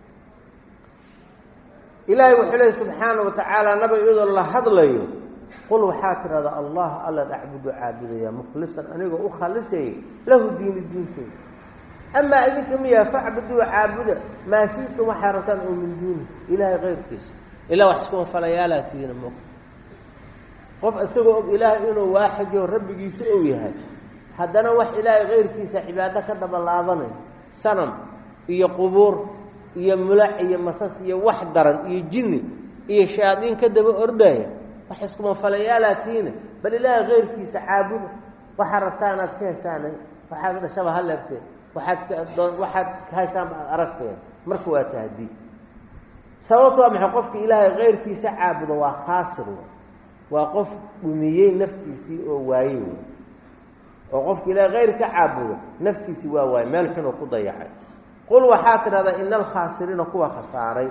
ilaahay wuxuu leey subxaana wa tacaala nabiga iyadoo la hadlayo qul waxaa tidhahdaa allah alla acbudu caabudaya mukhlisan anigoo u khalisayay lahu diini diinteyda amaa idinka miyaa facbuduu caabuda maa shiitum waxaa rabtaan oo min duuni ilaahay kayrkiisa ilaa wax iskuma falayaalaa tihiina mo qof isagoo og ilaahay inuu waaxido rabbigiisa ou yahay haddana wax ilaahay kayrkiisa cibaado ka daba laabanayo sanam iyo qubuur iyo mulac iyo masas iyo wax daran iyo jinni iyo shayaadiin ka daba ordaya wax iskuma falayaalaatiina bal ilaahay kayrkiisa caabuda waxaa rabtaa inaad ka heshaanay waxaad dhashaba ha leefteen waxaad waxaad ka heshaan baad aragteen marka waa tahdiid sababto waa maxay qofka ilaahay kayrkiisa caabuda waa khaasir waa qof dhumiyey naftiisii oo waayey oo qofka ilaahay kayr ka caabuda naftiisii waa waayey meel xun oo ku dayacay qul waxaa tidhahdaa ina alkhaasiriina kuwa khasaaray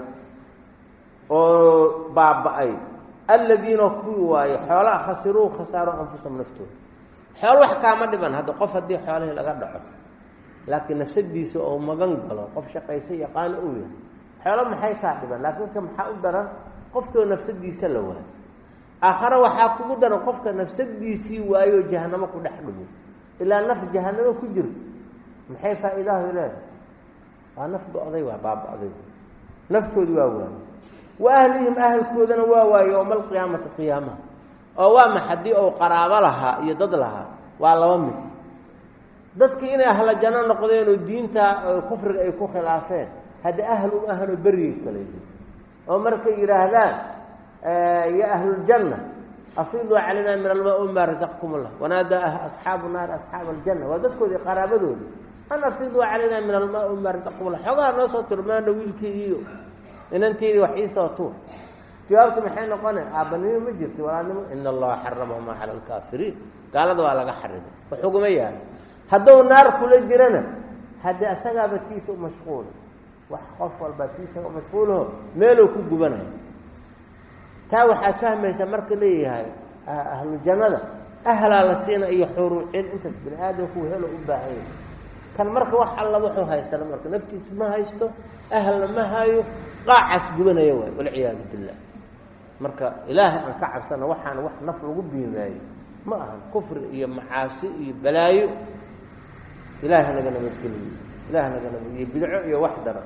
oo baaba-ay aladiina kuwii waaye xoolaha khasiruu khasaaro anfusahum naftooda xoolo wax kaama dhiban hadda qof haddii xoolihii laga dhaco laakiin nafsadiisa oo magan galo qof shaqaysa yaqaano uu yahay xoolo maxay kaa dhiban laakiin dadka maxaa u daran qofkoo nafsadiisa la waayo aakhare waxaa kugu daran qofka nafsadiisii waayoo jahanamo ku dhex dhumo ilaa naf jahanamo ku jirto maxay faa'iidahu leedahay waa naf go-day waa baaba-day naftoodi waa waayo wa ahlihim ahalkoodana waa waayo yowma alqiyaamati qiyaamaha oo waa ma haddii ou qaraabo lahaa iyo dad lahaa waa laba mid dadkii inay ahla janno noqdeenoo diinta kufriga ay ku khilaafeen haddii ahl u ahanoo berigay kale yihiin oo markay yidhaahdaan ya ahluljanna afiiduu calaynaa min almaa mima rasaqkum allah wanaadaa asxaabu naari asxaaba aljanna waa dadkoodii qaraabadoodii an afiiduu calaynaa min almaa mima rasaqkum allah xoogaha noo soo turmaana wiilkeygiiyo inanteedii wax iisoo tuur jawaabta maxay noqonay aabbanimo ma jirto walaalnimo ina allaha xaramahumaa cala alkaafiriin gaalada waa laga xarimay waxuguma yaalo hadduu naar kula jirana haddii asagaaba tiisa u mashquula wax qof walba tiisa u mashquulaho meeluu ku gubanayo taa waxaad fahmaysaa marka leeyahay ahlu jannada ahlaa la siina iyo xuruucin intaas bini aadamku helo u baahan yahay kan marka wax alla wuxuu haystana marka naftiisa ma haysto ahlna ma hayo qaacaas gubanaya waay walciyaadu billah marka ilaahay aan ka cabsana waxaan wax naf lagu biimaayo ma ahan kufri iyo macaasi iyo balaayo ilaahay naga nabadgeliyo ilaahay naga nabadgeliyo bidco iyo wax daran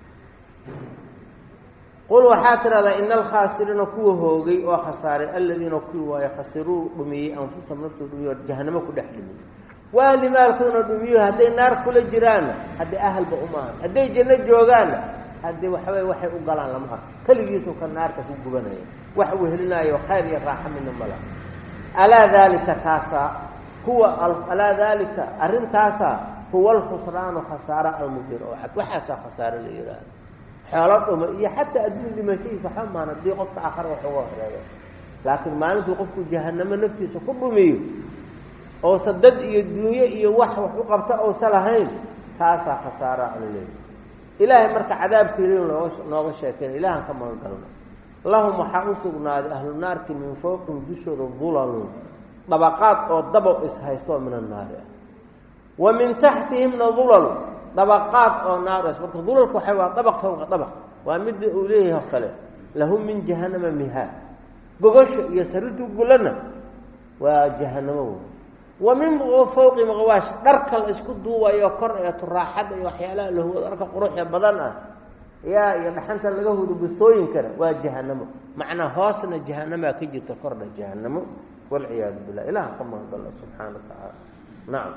qul waxaa tidhahdaa ina alkhaasiriina kuwa hoogay oo khasaaray aladiina kuwii waaye khasiruu dhumiyey anfusahum naftooda dhumiyo jahanamo ku dhex dhumiyey waahli maalkoodana dhumiyo hadday naar kula jiraanna haddii ahalba uma ahan hadday janno joogaanna haddii waxawey waxay u galaan lama arko keligiisuu ka naarta ku gubanaya wax uu helinaayo khayr iyo raaxa midna mala alaa daalika taasaa huwa alaa daalika arrintaasaa huwa alkhusraanu khasaara almubiin oo cad waxaasaa khasaare la yidhaahdo xoolo dhuma iyo xataa adduun dhimashadiisa waxba maan haddii qofka aakhare wax uga horeeyo laakiin maalintuu qofku jahanamo naftiisa ku dhumiyo oosa dad iyo duunyo iyo wax wax u qabta ousa lahayn taasaa khasaara alaleeya ilaahay marka cadaabkeeliin looga nooga sheekeyna ilaahan ka magan galna lahum waxaa u sugnaaday ahlu naarki min fowqihim dushooda dulalun dabaqaad oo dabo ishaysto min annaari ah wa min taxtihimna dulalu dabaqaad oo naar marka dulalka waxay waa dabaq fowqa dabaq waa mid uu leeyahay oo kale lahum min jahannama mihaa gogosha iyo sariirtu gulana waa jahannamo wa min fowqi maqwaash dharka la isku duubayo kor ee turaaxada iyo waxyaalaha lahwad arka quruxda badan ah yaa iyo dhaxanta laga hudo bistooyinkana waa jahannamo macnaa hoosna jahannama ka jirta korna jahannamo والعياذ بالله إله كما قال الله سبحانه وتعالى نعم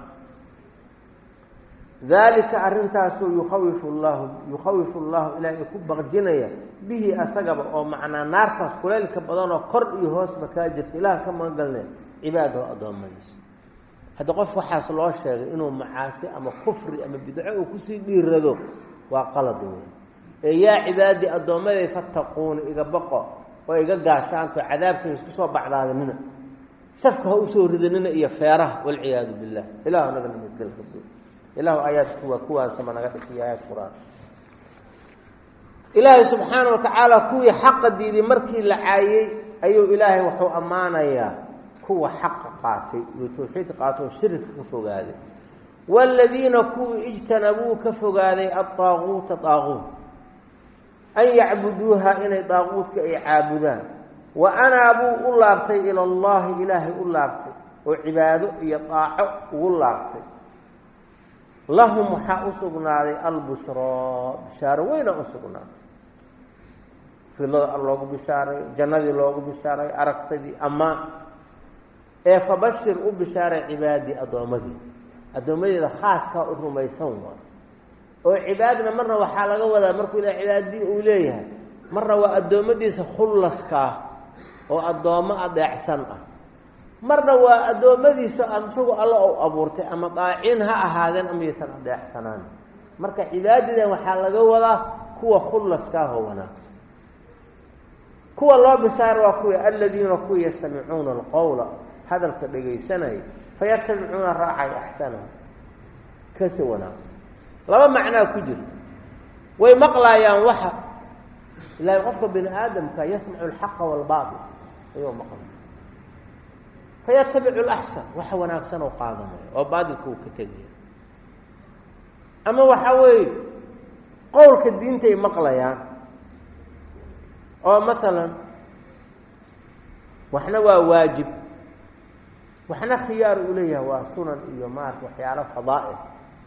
ذلك أرنتاس يخوف الله يخوف الله إلى يكون بغجنيا به أسقب أو معنا نار تاس كلالك بدنا كر يهوس مكاجر إله كما قالنا عباده أضام مجلس هذا قف حاصل الله شيء إنه معاصي أما كفر أما بدعة وكسي بيردو وقلدوا يا عبادي أضام مجلس فاتقون إذا بقى وإذا قاشان عذابكم يسكسوا بعض هذا منه سفك هو سور ذننا إيا فيره والعياذ بالله إله نقل نقل إله آيات كوا كوا سمعنا قد في آيات القرآن إله سبحانه وتعالى كوي حق ديدي مركي لعايي أيو إلهي وحو أمانا يا كوا حق قاتي وتوحيد قاتي وشرك كفو هذا والذين كوا اجتنبوا كفو هذا الطاغوت طاغوت أن يعبدوها إن طاغوت كأي عابدان وأنا أبو أولابتي إلى الله إلهي أولابتي وعباده يطاعوا أولابتي لهم حق أسقناذي البشرى بشارة وين أسقناذي في الله بشارة جنة الله بشارة أركتدي أما إيه فبشر بشارة عبادي أدومدي أدومدي خاص كأنهم يسوون وعبادنا مرة وحالة ولا مركو إلى عبادي أوليها مرة وأدومدي سخلص كا وأدوما أدعسن مرة وأدومدي سأنشوا الله أو أبورته أما طاعينها هذا أم يسن أدعسنان مرة عبادنا وحالة ولا كوا خلص كا هو ناقص كوا الله بشار وكوا الذين كوا يسمعون القول هذا الكبير سنة فيتبعون الراعي أحسنه كسو ناقص لما معناه كجر ويمقلا يا وحى لا يغفر بن آدم كي يسمع الحق والباطل أيوه مقلا فيتبع الأحسن وحوى ناقصا وقاضما وباطل كو كتجي أما وحوي قول كالدين تي مقلا يا أو مثلا وحنا واجب وحنا خيار إليها وسنن إيومات وحيالة فضائل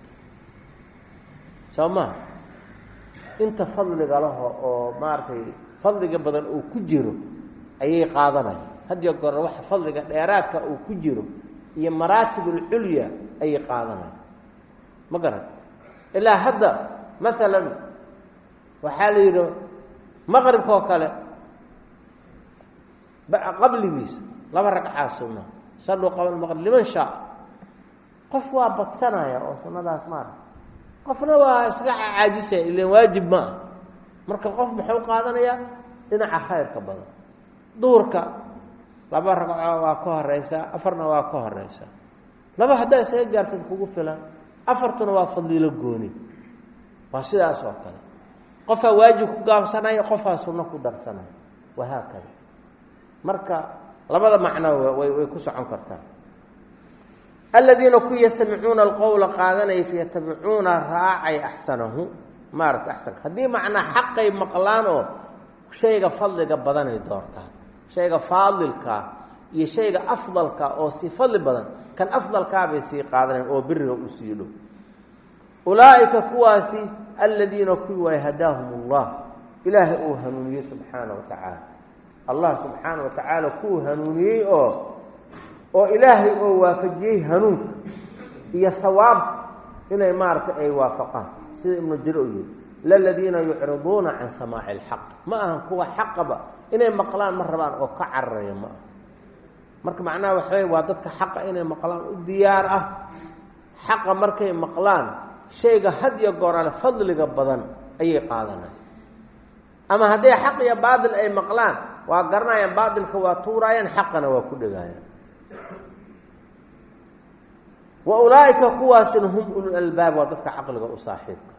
سوما انت فضل له او مارتي فضل بدن او كجيرو ايي قادنay had iyo goor wax fadliga dheeraadka uu ku jiro iyo maraatibul ulya ay qaadanay ma garan ila hadda mesela waxa la yiro maghribka oo kale ba qabligiis laba ragcaa sunna sallu qabl maghrib liman sha qof waa badsanaya oo sunnadaas maar qofna waa isaga caajisay ilaa waajib ma marka qof muxuu qaadanaya dhinaca khayrka badan duurka laba ragco waa ka horeysa afarna waa ka horeysa laba hadaa isaga gaartay kugu filan afartuna waa fadliilo gooni waa sidaas oo kale qofa waajib ku gaabsanay qofa sunna ku darsanay waxa kale marka labada macno way way ku socon kartaa الذين كو يسمعون القول قادنا يتبعون راعي أحسنه مارت أحسن هذه معنى حقي مقلانه شيء فضلك بدن يدورته شيء فاضلك يشيء أفضلك أو سفضل بدن كان أفضلك بيسي قادنا أو بره أسيله أولئك كواسي الذين كو يهداهم الله إله أوهنوني سبحانه وتعالى الله سبحانه وتعالى كو هنوني أو oo ilaahay oo waafajiyay hanuun iyo sawaabta inay maarta ay waafaqaan sida ibn diroyo lalladina yu'riduna an samaa'i al-haq ma ahan kuwa xaqaba inay maqlaan mar rabaan oo ka carreeyo ma marka macnaha waxay waa dadka xaqa inay maqlaan u diyaar ah xaqa markay maqlaan shayga had iyo goor ala fadliga badan ay qaadanaa ama haday xaq iyo baadil ay maqlaan waa garanayaan baadilka waa tuurayaan xaqana waa ku dhagaayaan وأولئك قواس هم أولو الألباب وضدك عقلك وصاحبك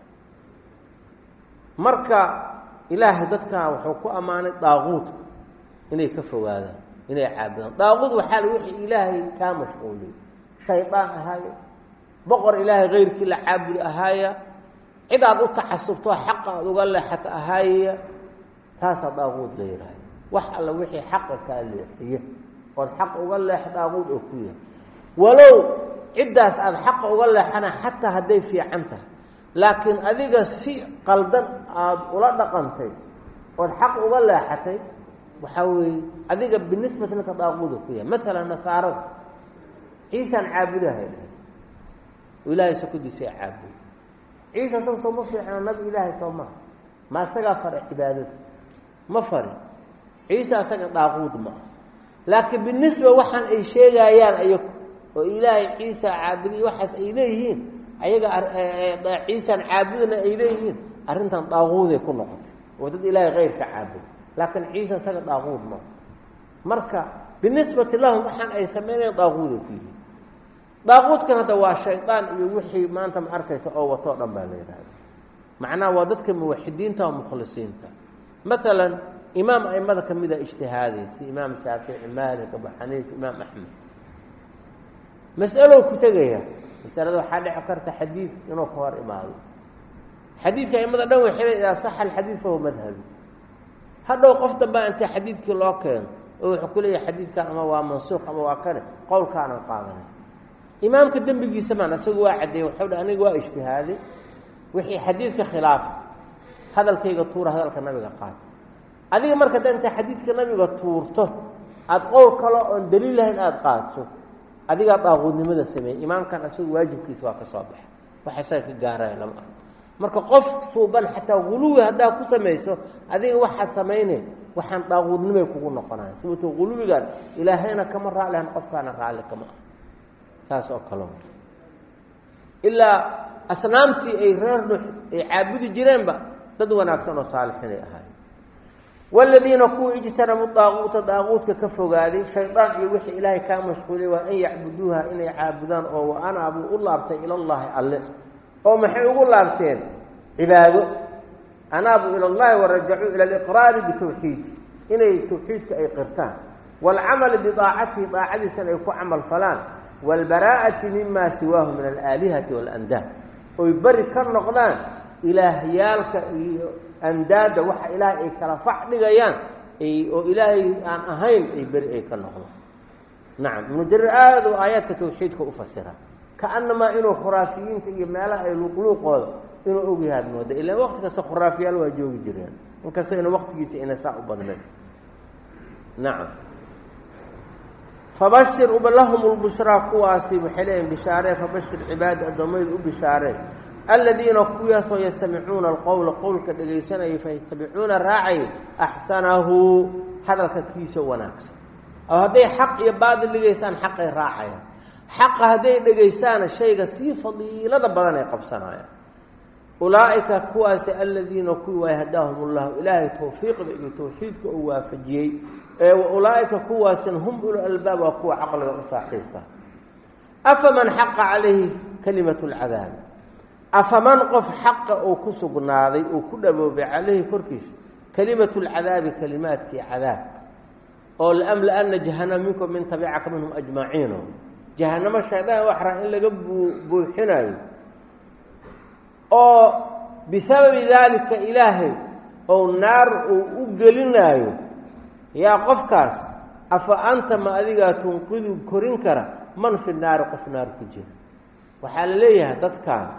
مركا إله ضدك وحكو أمانة طاغوت إني كفوا هذا إني عابدان طاغوت وحال وحي إلهي كامفعولي شيطان هاي بقر إلهي غير كل عابد أهايا عداد أتحسبتها حقا وقال له حتى أهايا تاسا طاغوت غير هاي وحال وحي حقك اللي والحق وقال له طاغوت أكوية ولو عداس الحق وقال له أنا حتى هدي في عنته laakiin adiga si qaldan aad ula dhaqantay oo xaq uga leexatay waxa weey adiga binisbati laka daaquud ku yahay mesela nasaarada ciisa caabudahay ilaahay sakudiisa caabud ciisa soo soo fiicna nabi ilaahay soo ma ma saga far cibaadada ma fari ciisa saga daaquud ma laakiin binisba waxan ay sheegayaan ayagu oo ilaahay ciisa caabudi waxas ay leeyihiin ayaga ciisa caabudna ay leeyihiin arintan daaquud ay ku noqotay oo dad ilaahay غيرka caabud laakiin ciisa saga daaquud ma marka binisbati lahum waxan ay sameeyeen daaquud ku yihiin daaquudkan hada waa shaydaan iyo wixii maanta ma arkaysa oo wato dhan baa leeyahay macnaa waa dadka muwaxidiinta oo mukhlisiinta مثلا إمام أئمة كمية اجتهادي سي إمام الشافعي مالك أبو حنيفة إمام أحمد مسألة كتجيها مسألة حد عكرت حديث إنه كوار إمامي حديث أئمة دون حين إذا صح الحديث فهو مذهبي هذا وقفت بقى أنت حديث كله كان ويحكوا لي حديث كان أما هو منسوخ أما هو كان قول كان قاضي إمام كدم بيجي سمعنا سوى واحد وحول أنا جوا اجتهادي وحي حديث كخلاف هذا الكي قطورة هذا الكنبي قات هذه مركز أنت حديث كنبي قطورته أتقول كلا دليل لهن أتقاته هذه قطع غودني ماذا سمي إمام كان أسوي واجب كيس واقع صباح وحسيت الجارة لما مركز قف صوبا حتى غلو هذا كسميسه هذه واحد سمينه وحن طاغودني ما يكون نقناه سبته غلو قال إلى هنا كم رأى لهن قف كان رأى لكم تاسو كلام إلا أصنامتي أي رر عابد جيران بقى تدوان أكثر صالحين أهاي والذين كوا اجتنبوا الطاغوت طاغوت ككفوا هذه شيطان يوحي إلهي كان مشغول وأن يعبدوها إن يعبدان أو وأنا أبو الله أبتي إلى الله الله أو محي يقول الله أبتين عباده أنا أبو إلى الله ورجعوا إلى الإقرار بتوحيد إن التوحيد كأي قرتان والعمل بطاعته طاعته سنكون عمل فلان والبراءة مما سواه من الآلهة والأنداد ويبرك النقدان إلهيالك أنداد وح إلهي كرفع لغيان وإلهي أن أهين يبرئ كالنقدان نعم مدر آيات وآيات كتوحيدك أفسرها كأنما إنه خرافيين تيمالا أي لقلوق إنه أوجي هذا المودة إلا وقت كسا خرافيال واجوه جريان إن كسا إنه وقت كيسا إنه ساء بضلين نعم فبشر وبلهم البشرى قواسي وحلين بشارة فبشر عباد الضمير وبشارة الذين قواسوا يستمعون القول قول كدغيسنا فيتبعون الراعي أحسنه هذا الكيس وناكس أو هذا حق يباد اللي جيسان حق الراعي حق هذا دغيسان الشيء سي فضيلة بدن يقبسنا أولئك قواسي الذين قوا يهداهم الله إلهي توفيق بتوحيدك ووافجيه وأولئك قواسي هم أولو الألباب وقوة عقل وصاحبك أفمن حق عليه كلمة العذاب أفمن قف حق أو كسب ناضي وكل عليه كركيس كلمة العذاب كلمات كي عذاب أو الأمل أن جهنم منكم من تبعك منهم أجمعين جهنم الشهداء وحرا إلا قبوا بوحناي أو بسبب ذلك إلهي أو النار وقلناي يا قفكاس أفأنت ما أذيك تنقذ كورينكرا من في النار قف نار كجير وحال ليها تذكار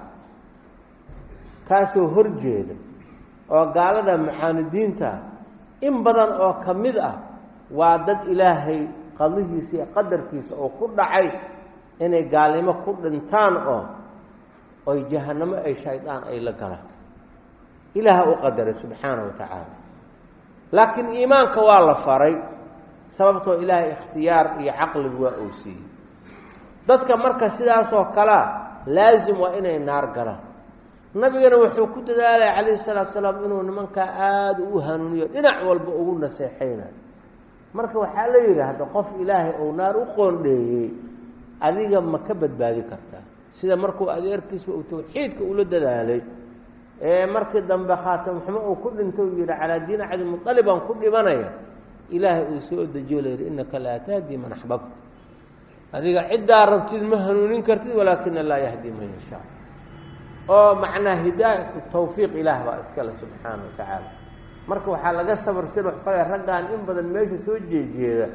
كاسو هرجيد وقال هذا معاندين تا إن بدن أو كمدة وعدد إلهي قضيه سي قدر كيس أو كل عي إنه قال ما كل انتان أو أي جهنم أي شيطان أي لقرا إله أقدر سبحانه وتعالى لكن إيمانك والله فري سببته إله اختيار عقل وأوسي ذاتك مركز سيداس وكلا لازم وإنه النار قرا نبينا وحو كنت ذلك عليه الصلاة والسلام إنه منك آد وهنونيو إنع والبؤون نسيحينا مركز وحالي هذا قف إلهي أو نار وقون ليه أذيك مكبت بهذه كرتا سيدا مركو أذير كسب وتوحيدك أولد ذلك مركز دنب خاتم محمد وكل انتوير على دين عدم مطلبا كل منايا إلهي أسوء الدجولير إنك لا تهدي من أحببت هذه عدة ربط المهنونين كرتي ولكن الله يهدي من يشاء أو معنى هداية التوفيق إله وأسكاله سبحانه وتعالى مركو حالة صبر سلوح قال رجعان إن بدل ماشي سوجي جيدا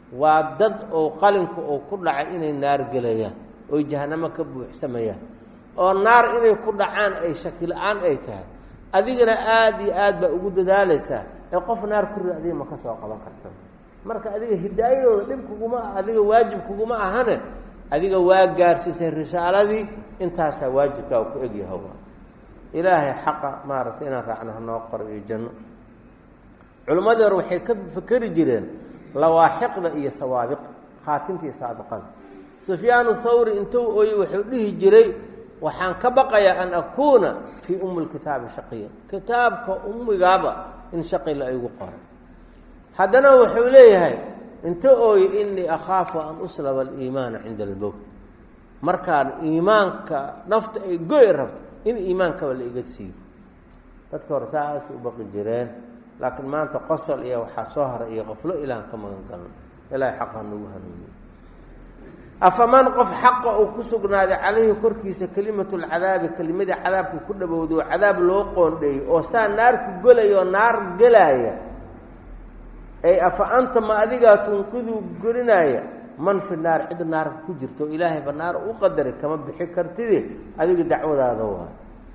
وضد أو قلنك أو كل عين النار قليا وجهنم كبو حسميا oo naar inay ku dhacaan ay shaki la-aan ay tahay adigana aada iyo aad baa ugu dadaalaysaa ee qof naar ku rida adiga ma ka soo qaban karta marka adiga hidaayadooda dhib kuguma ah adiga waajib kuguma ahane adiga waa gaarsiisay risaaladii intaasaa waajibkaa ku egyahay waa ilaahay xaqa maaragtay inaan raacno hanoo qoro iyo janno culimmadii hore waxay ka fakeri jireen lawaaxiqda iyo sawaabiqda khaatimtii saabiqada sufyaanu thawri intuu ooyey wuxuu dhihi jiray waxaan ka baqayaa an akuuna fii ummi lkitaabi shaqiya kitaabka ummigaaba in shaqila igu qoray haddana wuxuu leeyahay inta ooye inii akhaafu an uslaba aliimaana cinda almowt markaan iimaanka nafta ay goy rabto in iimaankaba la iga siiyo dadka hore saas u baqi jireen laakiin maanta qosol iyo waxaa soo haray iyo qoflo ilahan ka magan galno ilaahay xaqa nagu hanuuniyo afaman qof xaqa uu ku sugnaaday calayhi korkiisa kelimatu lcadaabi kelimadii cadaabka ku dhawowday oo cadaab loo qoondheeyey oo saa naar ku gelaya oo naar gelaya ay afa anta ma adigaa tunqiduu gelinaaya man fi naar cid naarka ku jirto oo ilaahayba naar u qadaray kama bixi kartide adiga dacwadaada waa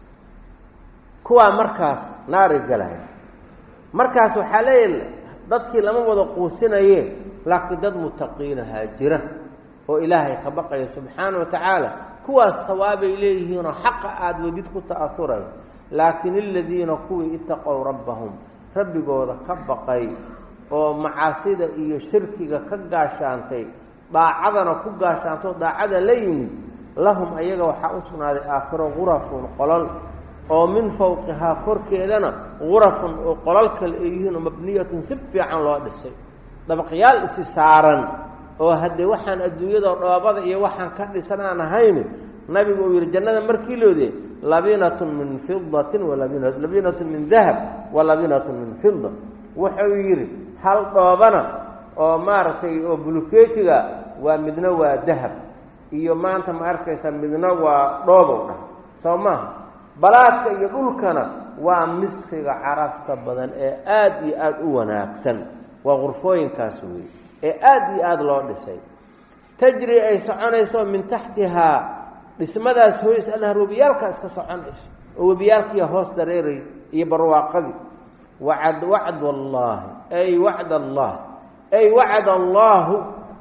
kuwaa markaas naaray galaya markaas waxaa leeyahay dadkii lama wada quusinaye laakiin dad mutaqiinahaa jira oo ilaahay ka baqaya subxaana wa tacaala kuwaas hawaabay leeyihiinoo xaqa aada wadid ku ta'ahuray laakiin aladiina kuwii itaqow rabbahum rabbigooda ka baqay oo macaasida iyo shirkiga ka gaashaantay daacadana ku gaashaantoo daacada la yimid lahum ayaga waxaa u sugnaaday aakhiro gurafun qolol oo min fawqihaa korkeedana gurafun oo qolal kale ay yihiin oo mabniyatun si fiican loo dhisay dabaqyaal isi saaran oo haddee waxaan adduunyada dhoobada iyo waxaan ka dhisan aan ahayn nabigu uu yidhi jannada markii loode labinatun min fidatin walabina labinatun min dahab wa labinatun min fida wuxuu yidhi hal dhoobana oo maaragtay oo bulukeetiga waa midna waa dahab iyo maanta ma arkaysa midna waa dhoobow dhah soo maaha balaadka iyo dhulkana waa miskiga carafta badan ee aada iyo aada u wanaagsan waa qurfooyinkaas wey ee aada iyo aada loo dhisay tajri ay soconayso min taxtihaa dhismadaas hoys anhar webiyaalkaa iska soconayso oo webiyaalkiiya hoos dareeray iyo barwaaqadii wacad wacd allaahi ay wacd allah ay wacd allaahu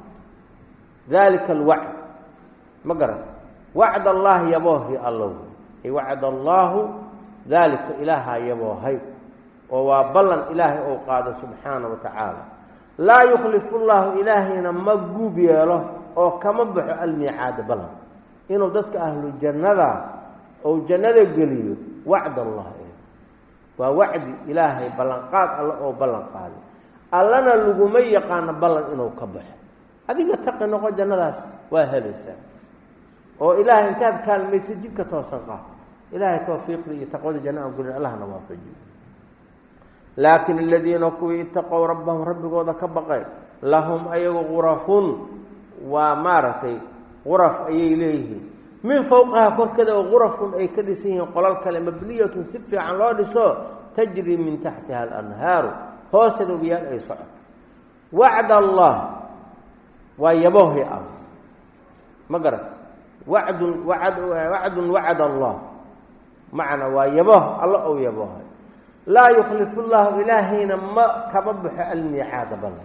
daalika alwacd ma garata wacd allaahi yaboohi allow ay wacd allaahu daalika ilaahaa yaboohay oo waa ballan ilaahay ou qaado subxaana wa tacaala laa yukhlifu llaahu ilaahayna ma guub yeelo oo kama baxo almiicaada ballan inuu dadka ahlu jannada ou jannada geliyo wacd allah waa wacdi ilaahay ballanqaad alle oo ballan qaaday allana laguma yaqaano ballan inuu ka baxo adiga taqi noqo jannadaas waa helaysaa oo ilaahay intaad kaalmaysa jidka toosan qaad ilaahay tawfiiqda iyo taqwada janna aan gulin allahna waafajiyo laakin aladiina kuwii itaqow rabbahum rabbigooda ka baqay lahum ayagu gurafun waa maaragtay guraf ayay leeyihiin min fawqihaa korkeeda oo gurafun ay ka dhisan yihiin qolal kale mabniyatun si fiican loo dhiso tajri min taxtiha alanhaaru hoosteeda wiyaal ay socoto wacd allah waa yaboohi ah ma garata wacdun wacad wacdun wacd allah macna waa yabooh alla ou yaboohay laa yukhlifu llaahu ilaahayna ma kama baxo almiicaada ballan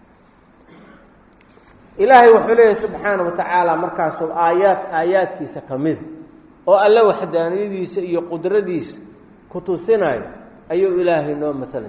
ilaahay wuxuu leeyahay subxaana wa tacaala markaasoo aayaad aayaadkiisa ka mida oo alle waxdaaniyadiisa iyo qudradiisa ku tusinayo ayuu ilaahay noo matalay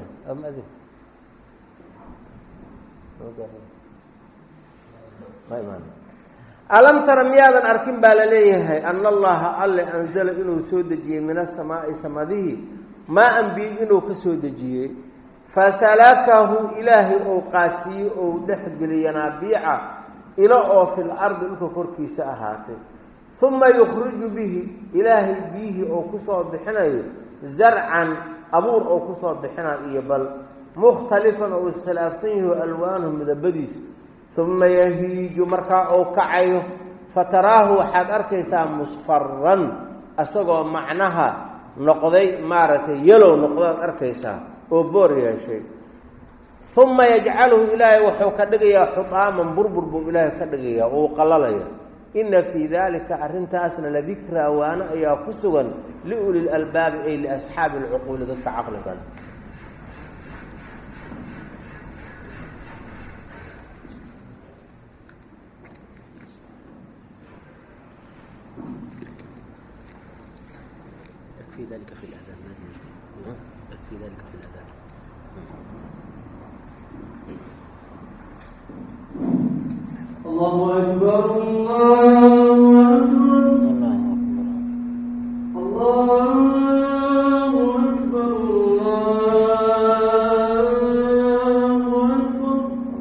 alam tara miyaadan arkin baa la leeyahay ana allaha alle anzala inuu soo dejiyey min asamaa'i samadihii maa-an biyo inuu ka soo dejiyey fasalakahu ilaahay ou qaasiiyey ou dhexgeliyey yanaabiica ilo oo fil ardi dhulka korkiisa ahaatay uma yukhriju bihi ilaahay biyihii oo kusoo bixinayo zarcan abuur oo kusoo bixinayo iyo bal mukhtalifan oo iskhilaafsan yahi alwaanuhu midabadiisa uma yahiiju markaa ou kacayo fataraahu waxaad arkaysaa musfaran isagoo macnaha noqday maaragtay yalow noqdaad arkaysaa oo boor yeeshay uma yajcaluhu ilaahay wuxuu ka dhigayaa xudaaman burbur buu ilaahay ka dhigayaa uu qalalaya ina fii dalika arrintaasna ladikraa waana ayaa ku sugan liuli lalbaabi ay liasxaabi alcuquuli dadka caqligan في ذلك في الأذان في ذلك في الأذان الله أكبر الله أكبر الله أكبر الله أكبر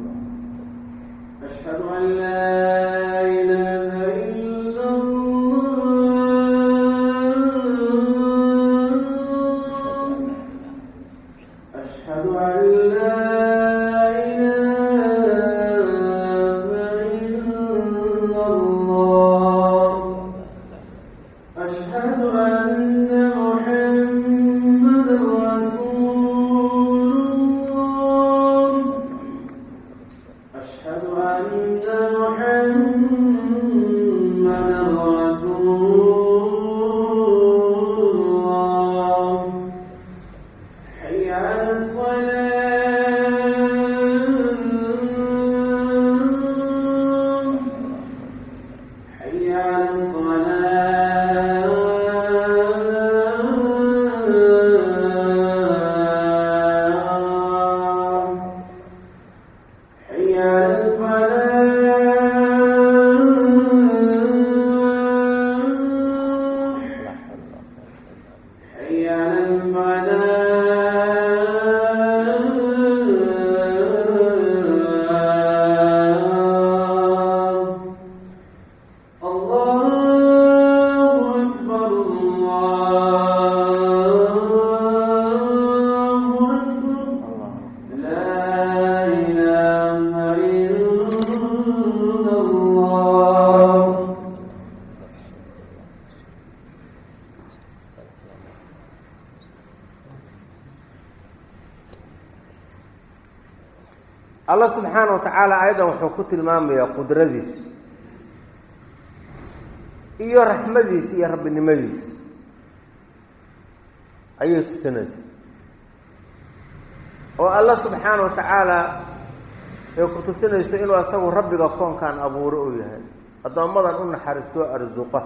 أشهد أن لا إله إلا الله أشهد أن لا allah subxaana wa tacaala ayadan wuxuu ku tilmaamayaa qudradiisa iyo raxmadiisa iyo rabbinimadiisa ayay tusinaysa oo allah subxaana wa tacaala ay ku tusinayso inuu asagu rabbiga koonkan abuuro uu yahay addoommadan u naxariisto arsuqa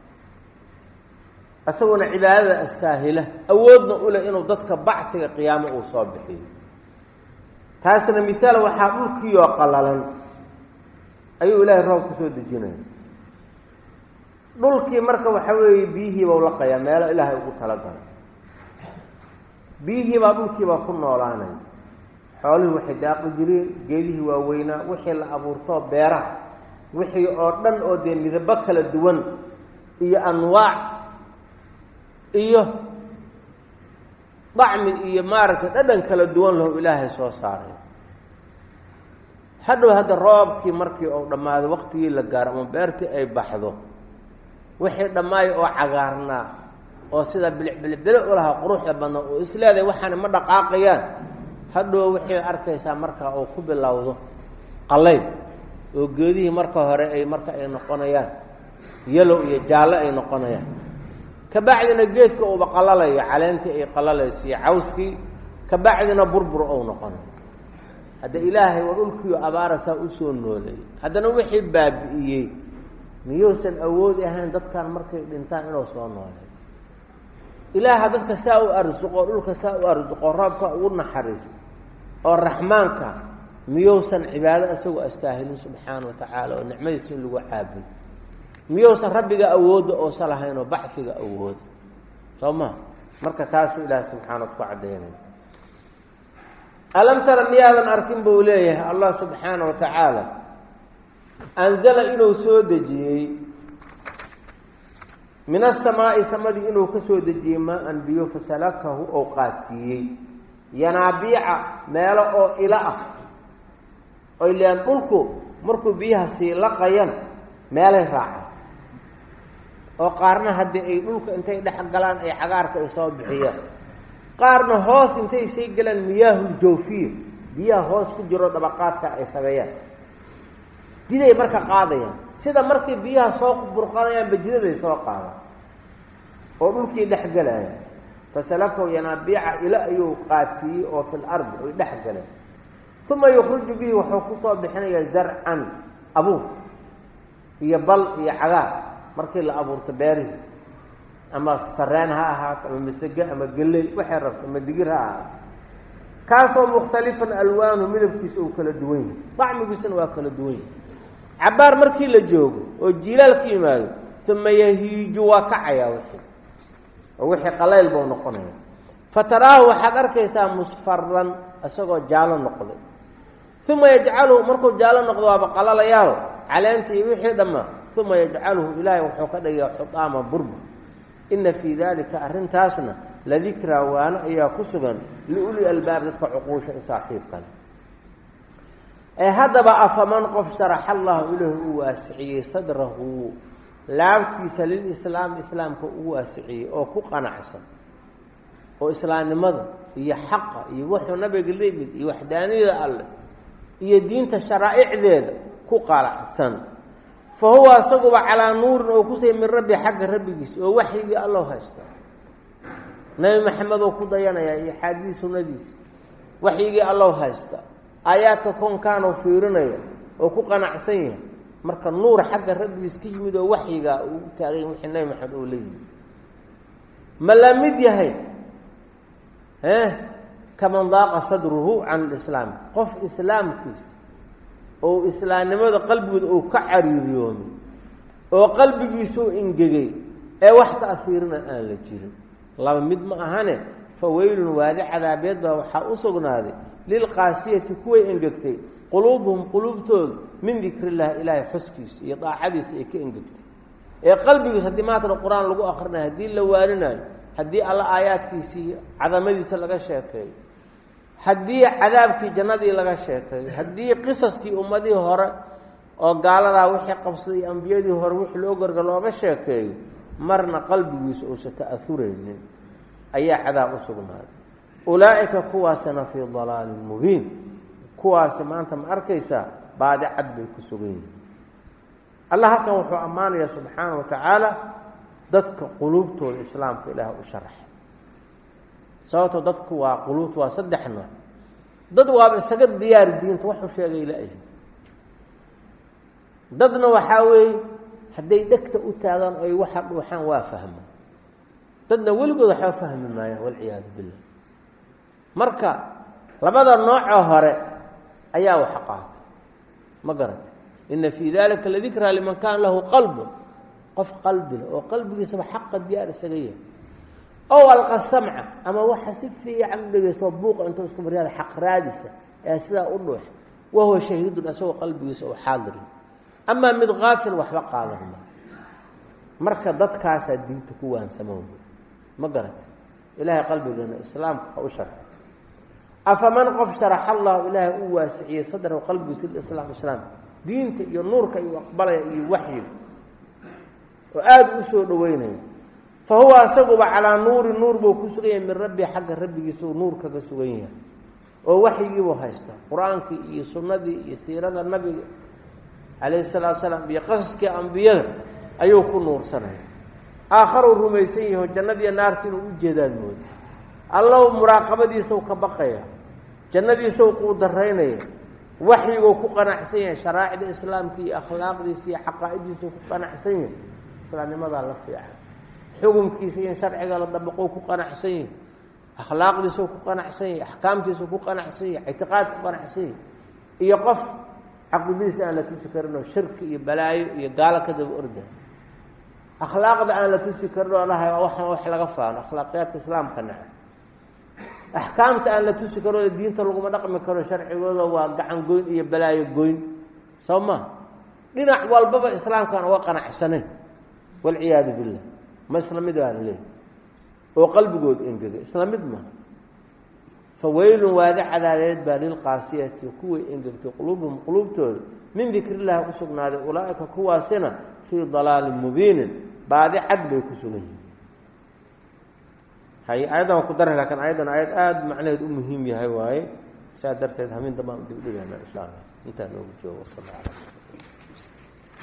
asaguna cibaadada astaahila awoodna u leh inuu dadka bacsiga qiyaamo uu soo bixiyo taasna miaal waxaa dhulkiioo qallalan ayuu ilaahay roob ku soo dejinaya dhulkii marka waxa weeye biyihiiba u laqayaa meelo ilaahay ugu talagalay biyihiibaa dhulkiibaa ku noolaanaya xoolihii waxay daaqi jireen geedihii waaweynaa wixii la abuurtoo beeraha wixii oo dhan oo dee midabo kala duwan iyo anwaac iyo dacmi iyo maaragtay dhadhan kala duwan lahu ilaahay soo saaray hadhow hadda roobkii markii uu dhammaado waqtigii la gaaro ama beertii ay baxdo wixii dhammaayo oo cagaarnaa oo sida bilicbilicbilo u lahaa quruxda badna oo isleedahay waxaana ma dhaqaaqayaan hadhow waxay arkaysaa markaa uu ku bilowdo qallayl oo geedihii marka hore ay marka ay noqonayaan yalow iyo jaallo ay noqonayaan kabacdina geedka uuba qalalayo caleentii ay qalalayso iyo cawskii kabacdina burbur ou noqonayo hadda ilaahay waa dhulkiiyo abaarasaa usoo nooleeyey haddana wixii baabi'iyey miyuusan awoodi ahayn dadkan markay dhintaan inuu soo nooleeyo ilaaha dadka saa u arsuqo dhulka saa u arsuqo roobka ugu naxariisto oo raxmaanka miyuusan cibaado isagoo astaahilin subxaana wa tacaala oo nicmadiisa in lagu caabudo miyuusan rabbiga awoodda oosa lahayn oo baxiga awooda soo maa marka taasuu ilaahay subxaana ku caddaynaya alam tara miyaadan arkin buu leeyahay allah subxaana wa tacaala anzala inuu soo dejiyey min asamaa'i samadii inuu ka soo dejiyey maa-an biyo fasalakahu oo qaasiiyey yanaabiica meelo oo ila ah oy lean dhulku markuu biyaha sii laqayan meelay raacaan oo qaarna haddii ay dhulka intay dhex galaan ay cagaarka ay soo bixiyaan qaarna hoos intay sii galaan miyaahul jawfiya biyaha hoos ku jiro dabaqaadka ay sameeyaan jiday marka qaadayaan sida markay biyaha soo burqanayaan bajidaday soo qaadaan oo dhulkii dhex galaya fasalakahu yanaabiica ila ayuu qaadsiiyey oo fil ardi oy dhex galeen uma yukhruju bihi wuxuu ku soo bixinayaa zarcan abuur iyo bal iyo cagaar markii la abuurto beerihi ama sareen ha ahaato ama masage ama galley waxay rabto ama digir ha ahaato kaasoo mukhtalifan alwaanu midabkiisa uu kala duwan yahay dacmigiisana waa kala duwan yahay cabaar markii la joogo oo jiilaal ka yimaado uma yahiiju waa kacayaa wixii oo wixii qalayl buu noqonaya fataraahu waxaad arkaysaa musfaran isagoo jaalo noqday uma yajcaluhu markuu jaalo noqdo waaba qalalayaa caleentii iyo wixii dhammaa uma yajcaluhu ilaahay wuxuu ka dhigayaa xudaama burba ina fii dalika arrintaasna ladikraa waano ayaa ku sugan liuli albaab dadka cuquusha i saaxiibkale ee haddaba afaman qof sharaxa allahu ilaahi u waasiciyey sadrahu laabtiisa lilislaam islaamka ugu waasiciyey oo ku qanacsan oo islaamnimada iyo xaqa iyo wuxuu nabiga la yimid iyo waxdaaniyada alleh iyo diinta sharaa'icdeeda ku qanacsan fa huwa asaguba calaa nuurin oo kusay min rabbi xagga rabbigiisa oo waxyigii allow haysta nabi maxamed oo ku dayanaya iyo xaadiis sunnadiisa waxyigii allow haysta aayaadka koonkaanoo fiirinaya oo ku qanacsan yahay marka nuur xagga rabbigiis ka yimid oo waxyigaa uu taagay wixii nabi maxamed oo la yimid ma la mid yahay eh kaman daaqa sadruhu can alislaam qof islaamkiisa oo islaamnimada qalbigooda uu ka cariiriyoomay oo qalbigiisuu ingegay ee wax ta'fiirina aan la jirin laba mid ma ahane fa weylun waadi cadaabeed baa waxaa u sugnaaday lilqaasiyati kuway engegtay quluubuhum quluubtooda min dikrillahi ilaahay xuskiisa iyo daacadiisa ay ka engegtay ee qalbigiisa haddii maatana qur-aan lagu akrinayo haddii la waarinayo haddii alla aayaadkiisii cadamadiisa laga sheekeeyo haddii cadaabkii jannadii laga sheekeeyo haddii qisaskii ummadihii hore oo gaaladaa wixii qabsaday ambiyadii hore wixii loo garga looga sheekeeyo marna qalbigiisa uusa ta'auraynin ayaa cadaab u sugnaaday ulaa'ika kuwaasina fii dalaalin mubiin kuwaasi maanta ma arkaysaa baadi cad bay ku sugan yihiin allah halkan wuxuu ammaanayaa subxaana wa tacaala dadka quluubtooda islaamka ilaah u sharaxay sababtoo dadku waa quluubta waa saddex nooc dad waaba isaga diyaari diinta waxuu sheegay la-ahi dadna waxaa weeye hadday dhegta u taagaan oy waxa dhuuxaan waa fahmaan dadna weligood waxba fahmi maayaan walciyaadu billah marka labada noocoo hore ayaa wax qaata ma garata ina fii dalika ladikraa liman kaana lahu qalbun qof qalbile oo qalbigiisaba xaqa diyaar isaga yahay ow alqa samca ama waxa si fiican u dhegaysto buuqa intuu isku maryaada xaq raadisa ee sidaa u dhuux wahuwa shahiidun asagoo qalbigiisa oo xaadirin amaa mid kaafil waxba qaadanma marka dadkaasaa diinta ku waansamo ma garata ilaahay qalbigeena islaamka ha u sharxo afaman qof sharaxa allahu ilaahay u waasiciyey sadrahu qalbigiisa lislaam islaam diinta iyo nuurka iyo aqbalaya iyo waxyiga oo aada u soo dhaweynaya fa huwa asaguba calaa nuuri nuur buu ku sugan yahay min rabbi xagga rabbigiisa uu nuur kaga sugan yahay oo waxyigiibuu haysta qur-aankii iyo sunnadii iyo siirada nabiga calayhi salaatu salaam iyo qasaskii ambiyada ayuu ku nuursanaya aakharuu rumaysan yaho jannadiiyo naarta inuu u jeedaan mooda allow muraaqabadiisau ka baqaya jannadiisau kuu daraynaya waxyiguu ku qanacsan yahay sharaa'icda islaamka iyo akhlaaqdiisa iyo caqaa'idiisau ku qanacsan yahay islaamnimadaa la fiican xukunkiisa iyo sharciga la dabaqou ku qanacsan yahay akhlaaqdiisau ku qanacsan yahay axkaamtiisau ku qanacsan yahay ictiqaad ku qanacsan yahay iyo qof caqidiisa aan la tusi karinoo shirki iyo balaayo iyo gaalo ka daba orda akhlaaqda aan la tusi karinoo lahay waxaan wax laga faano akhlaaqiyaadka islaamka naca axkaamta aan la tusi karo diinta laguma dhaqmi karo sharcigooda waa gacan goyn iyo balaayo goyn soo maa dhinac walbaba islaamkaan uga qanacsanayn walciyaadu billah ma isla mid baa la leeyahy oo qalbigooda engegay isla mid ma fa weylun waadi cadaadeed baa lilqaasiyati kuway engegtay quluubuhum quluubtooda min dikrillahi ku sugnaaday ulaa'ika kuwaasina fii dalaalin mubiinin baadi cad bay ku sugan yihiin hay ayadan waan ku daray laakiin ayadan ayad aada macnaheed u muhiim yahay waaye saa darteed hamin dambaan u dib dhigayna insha allah intaa noogu joogo sal alla alay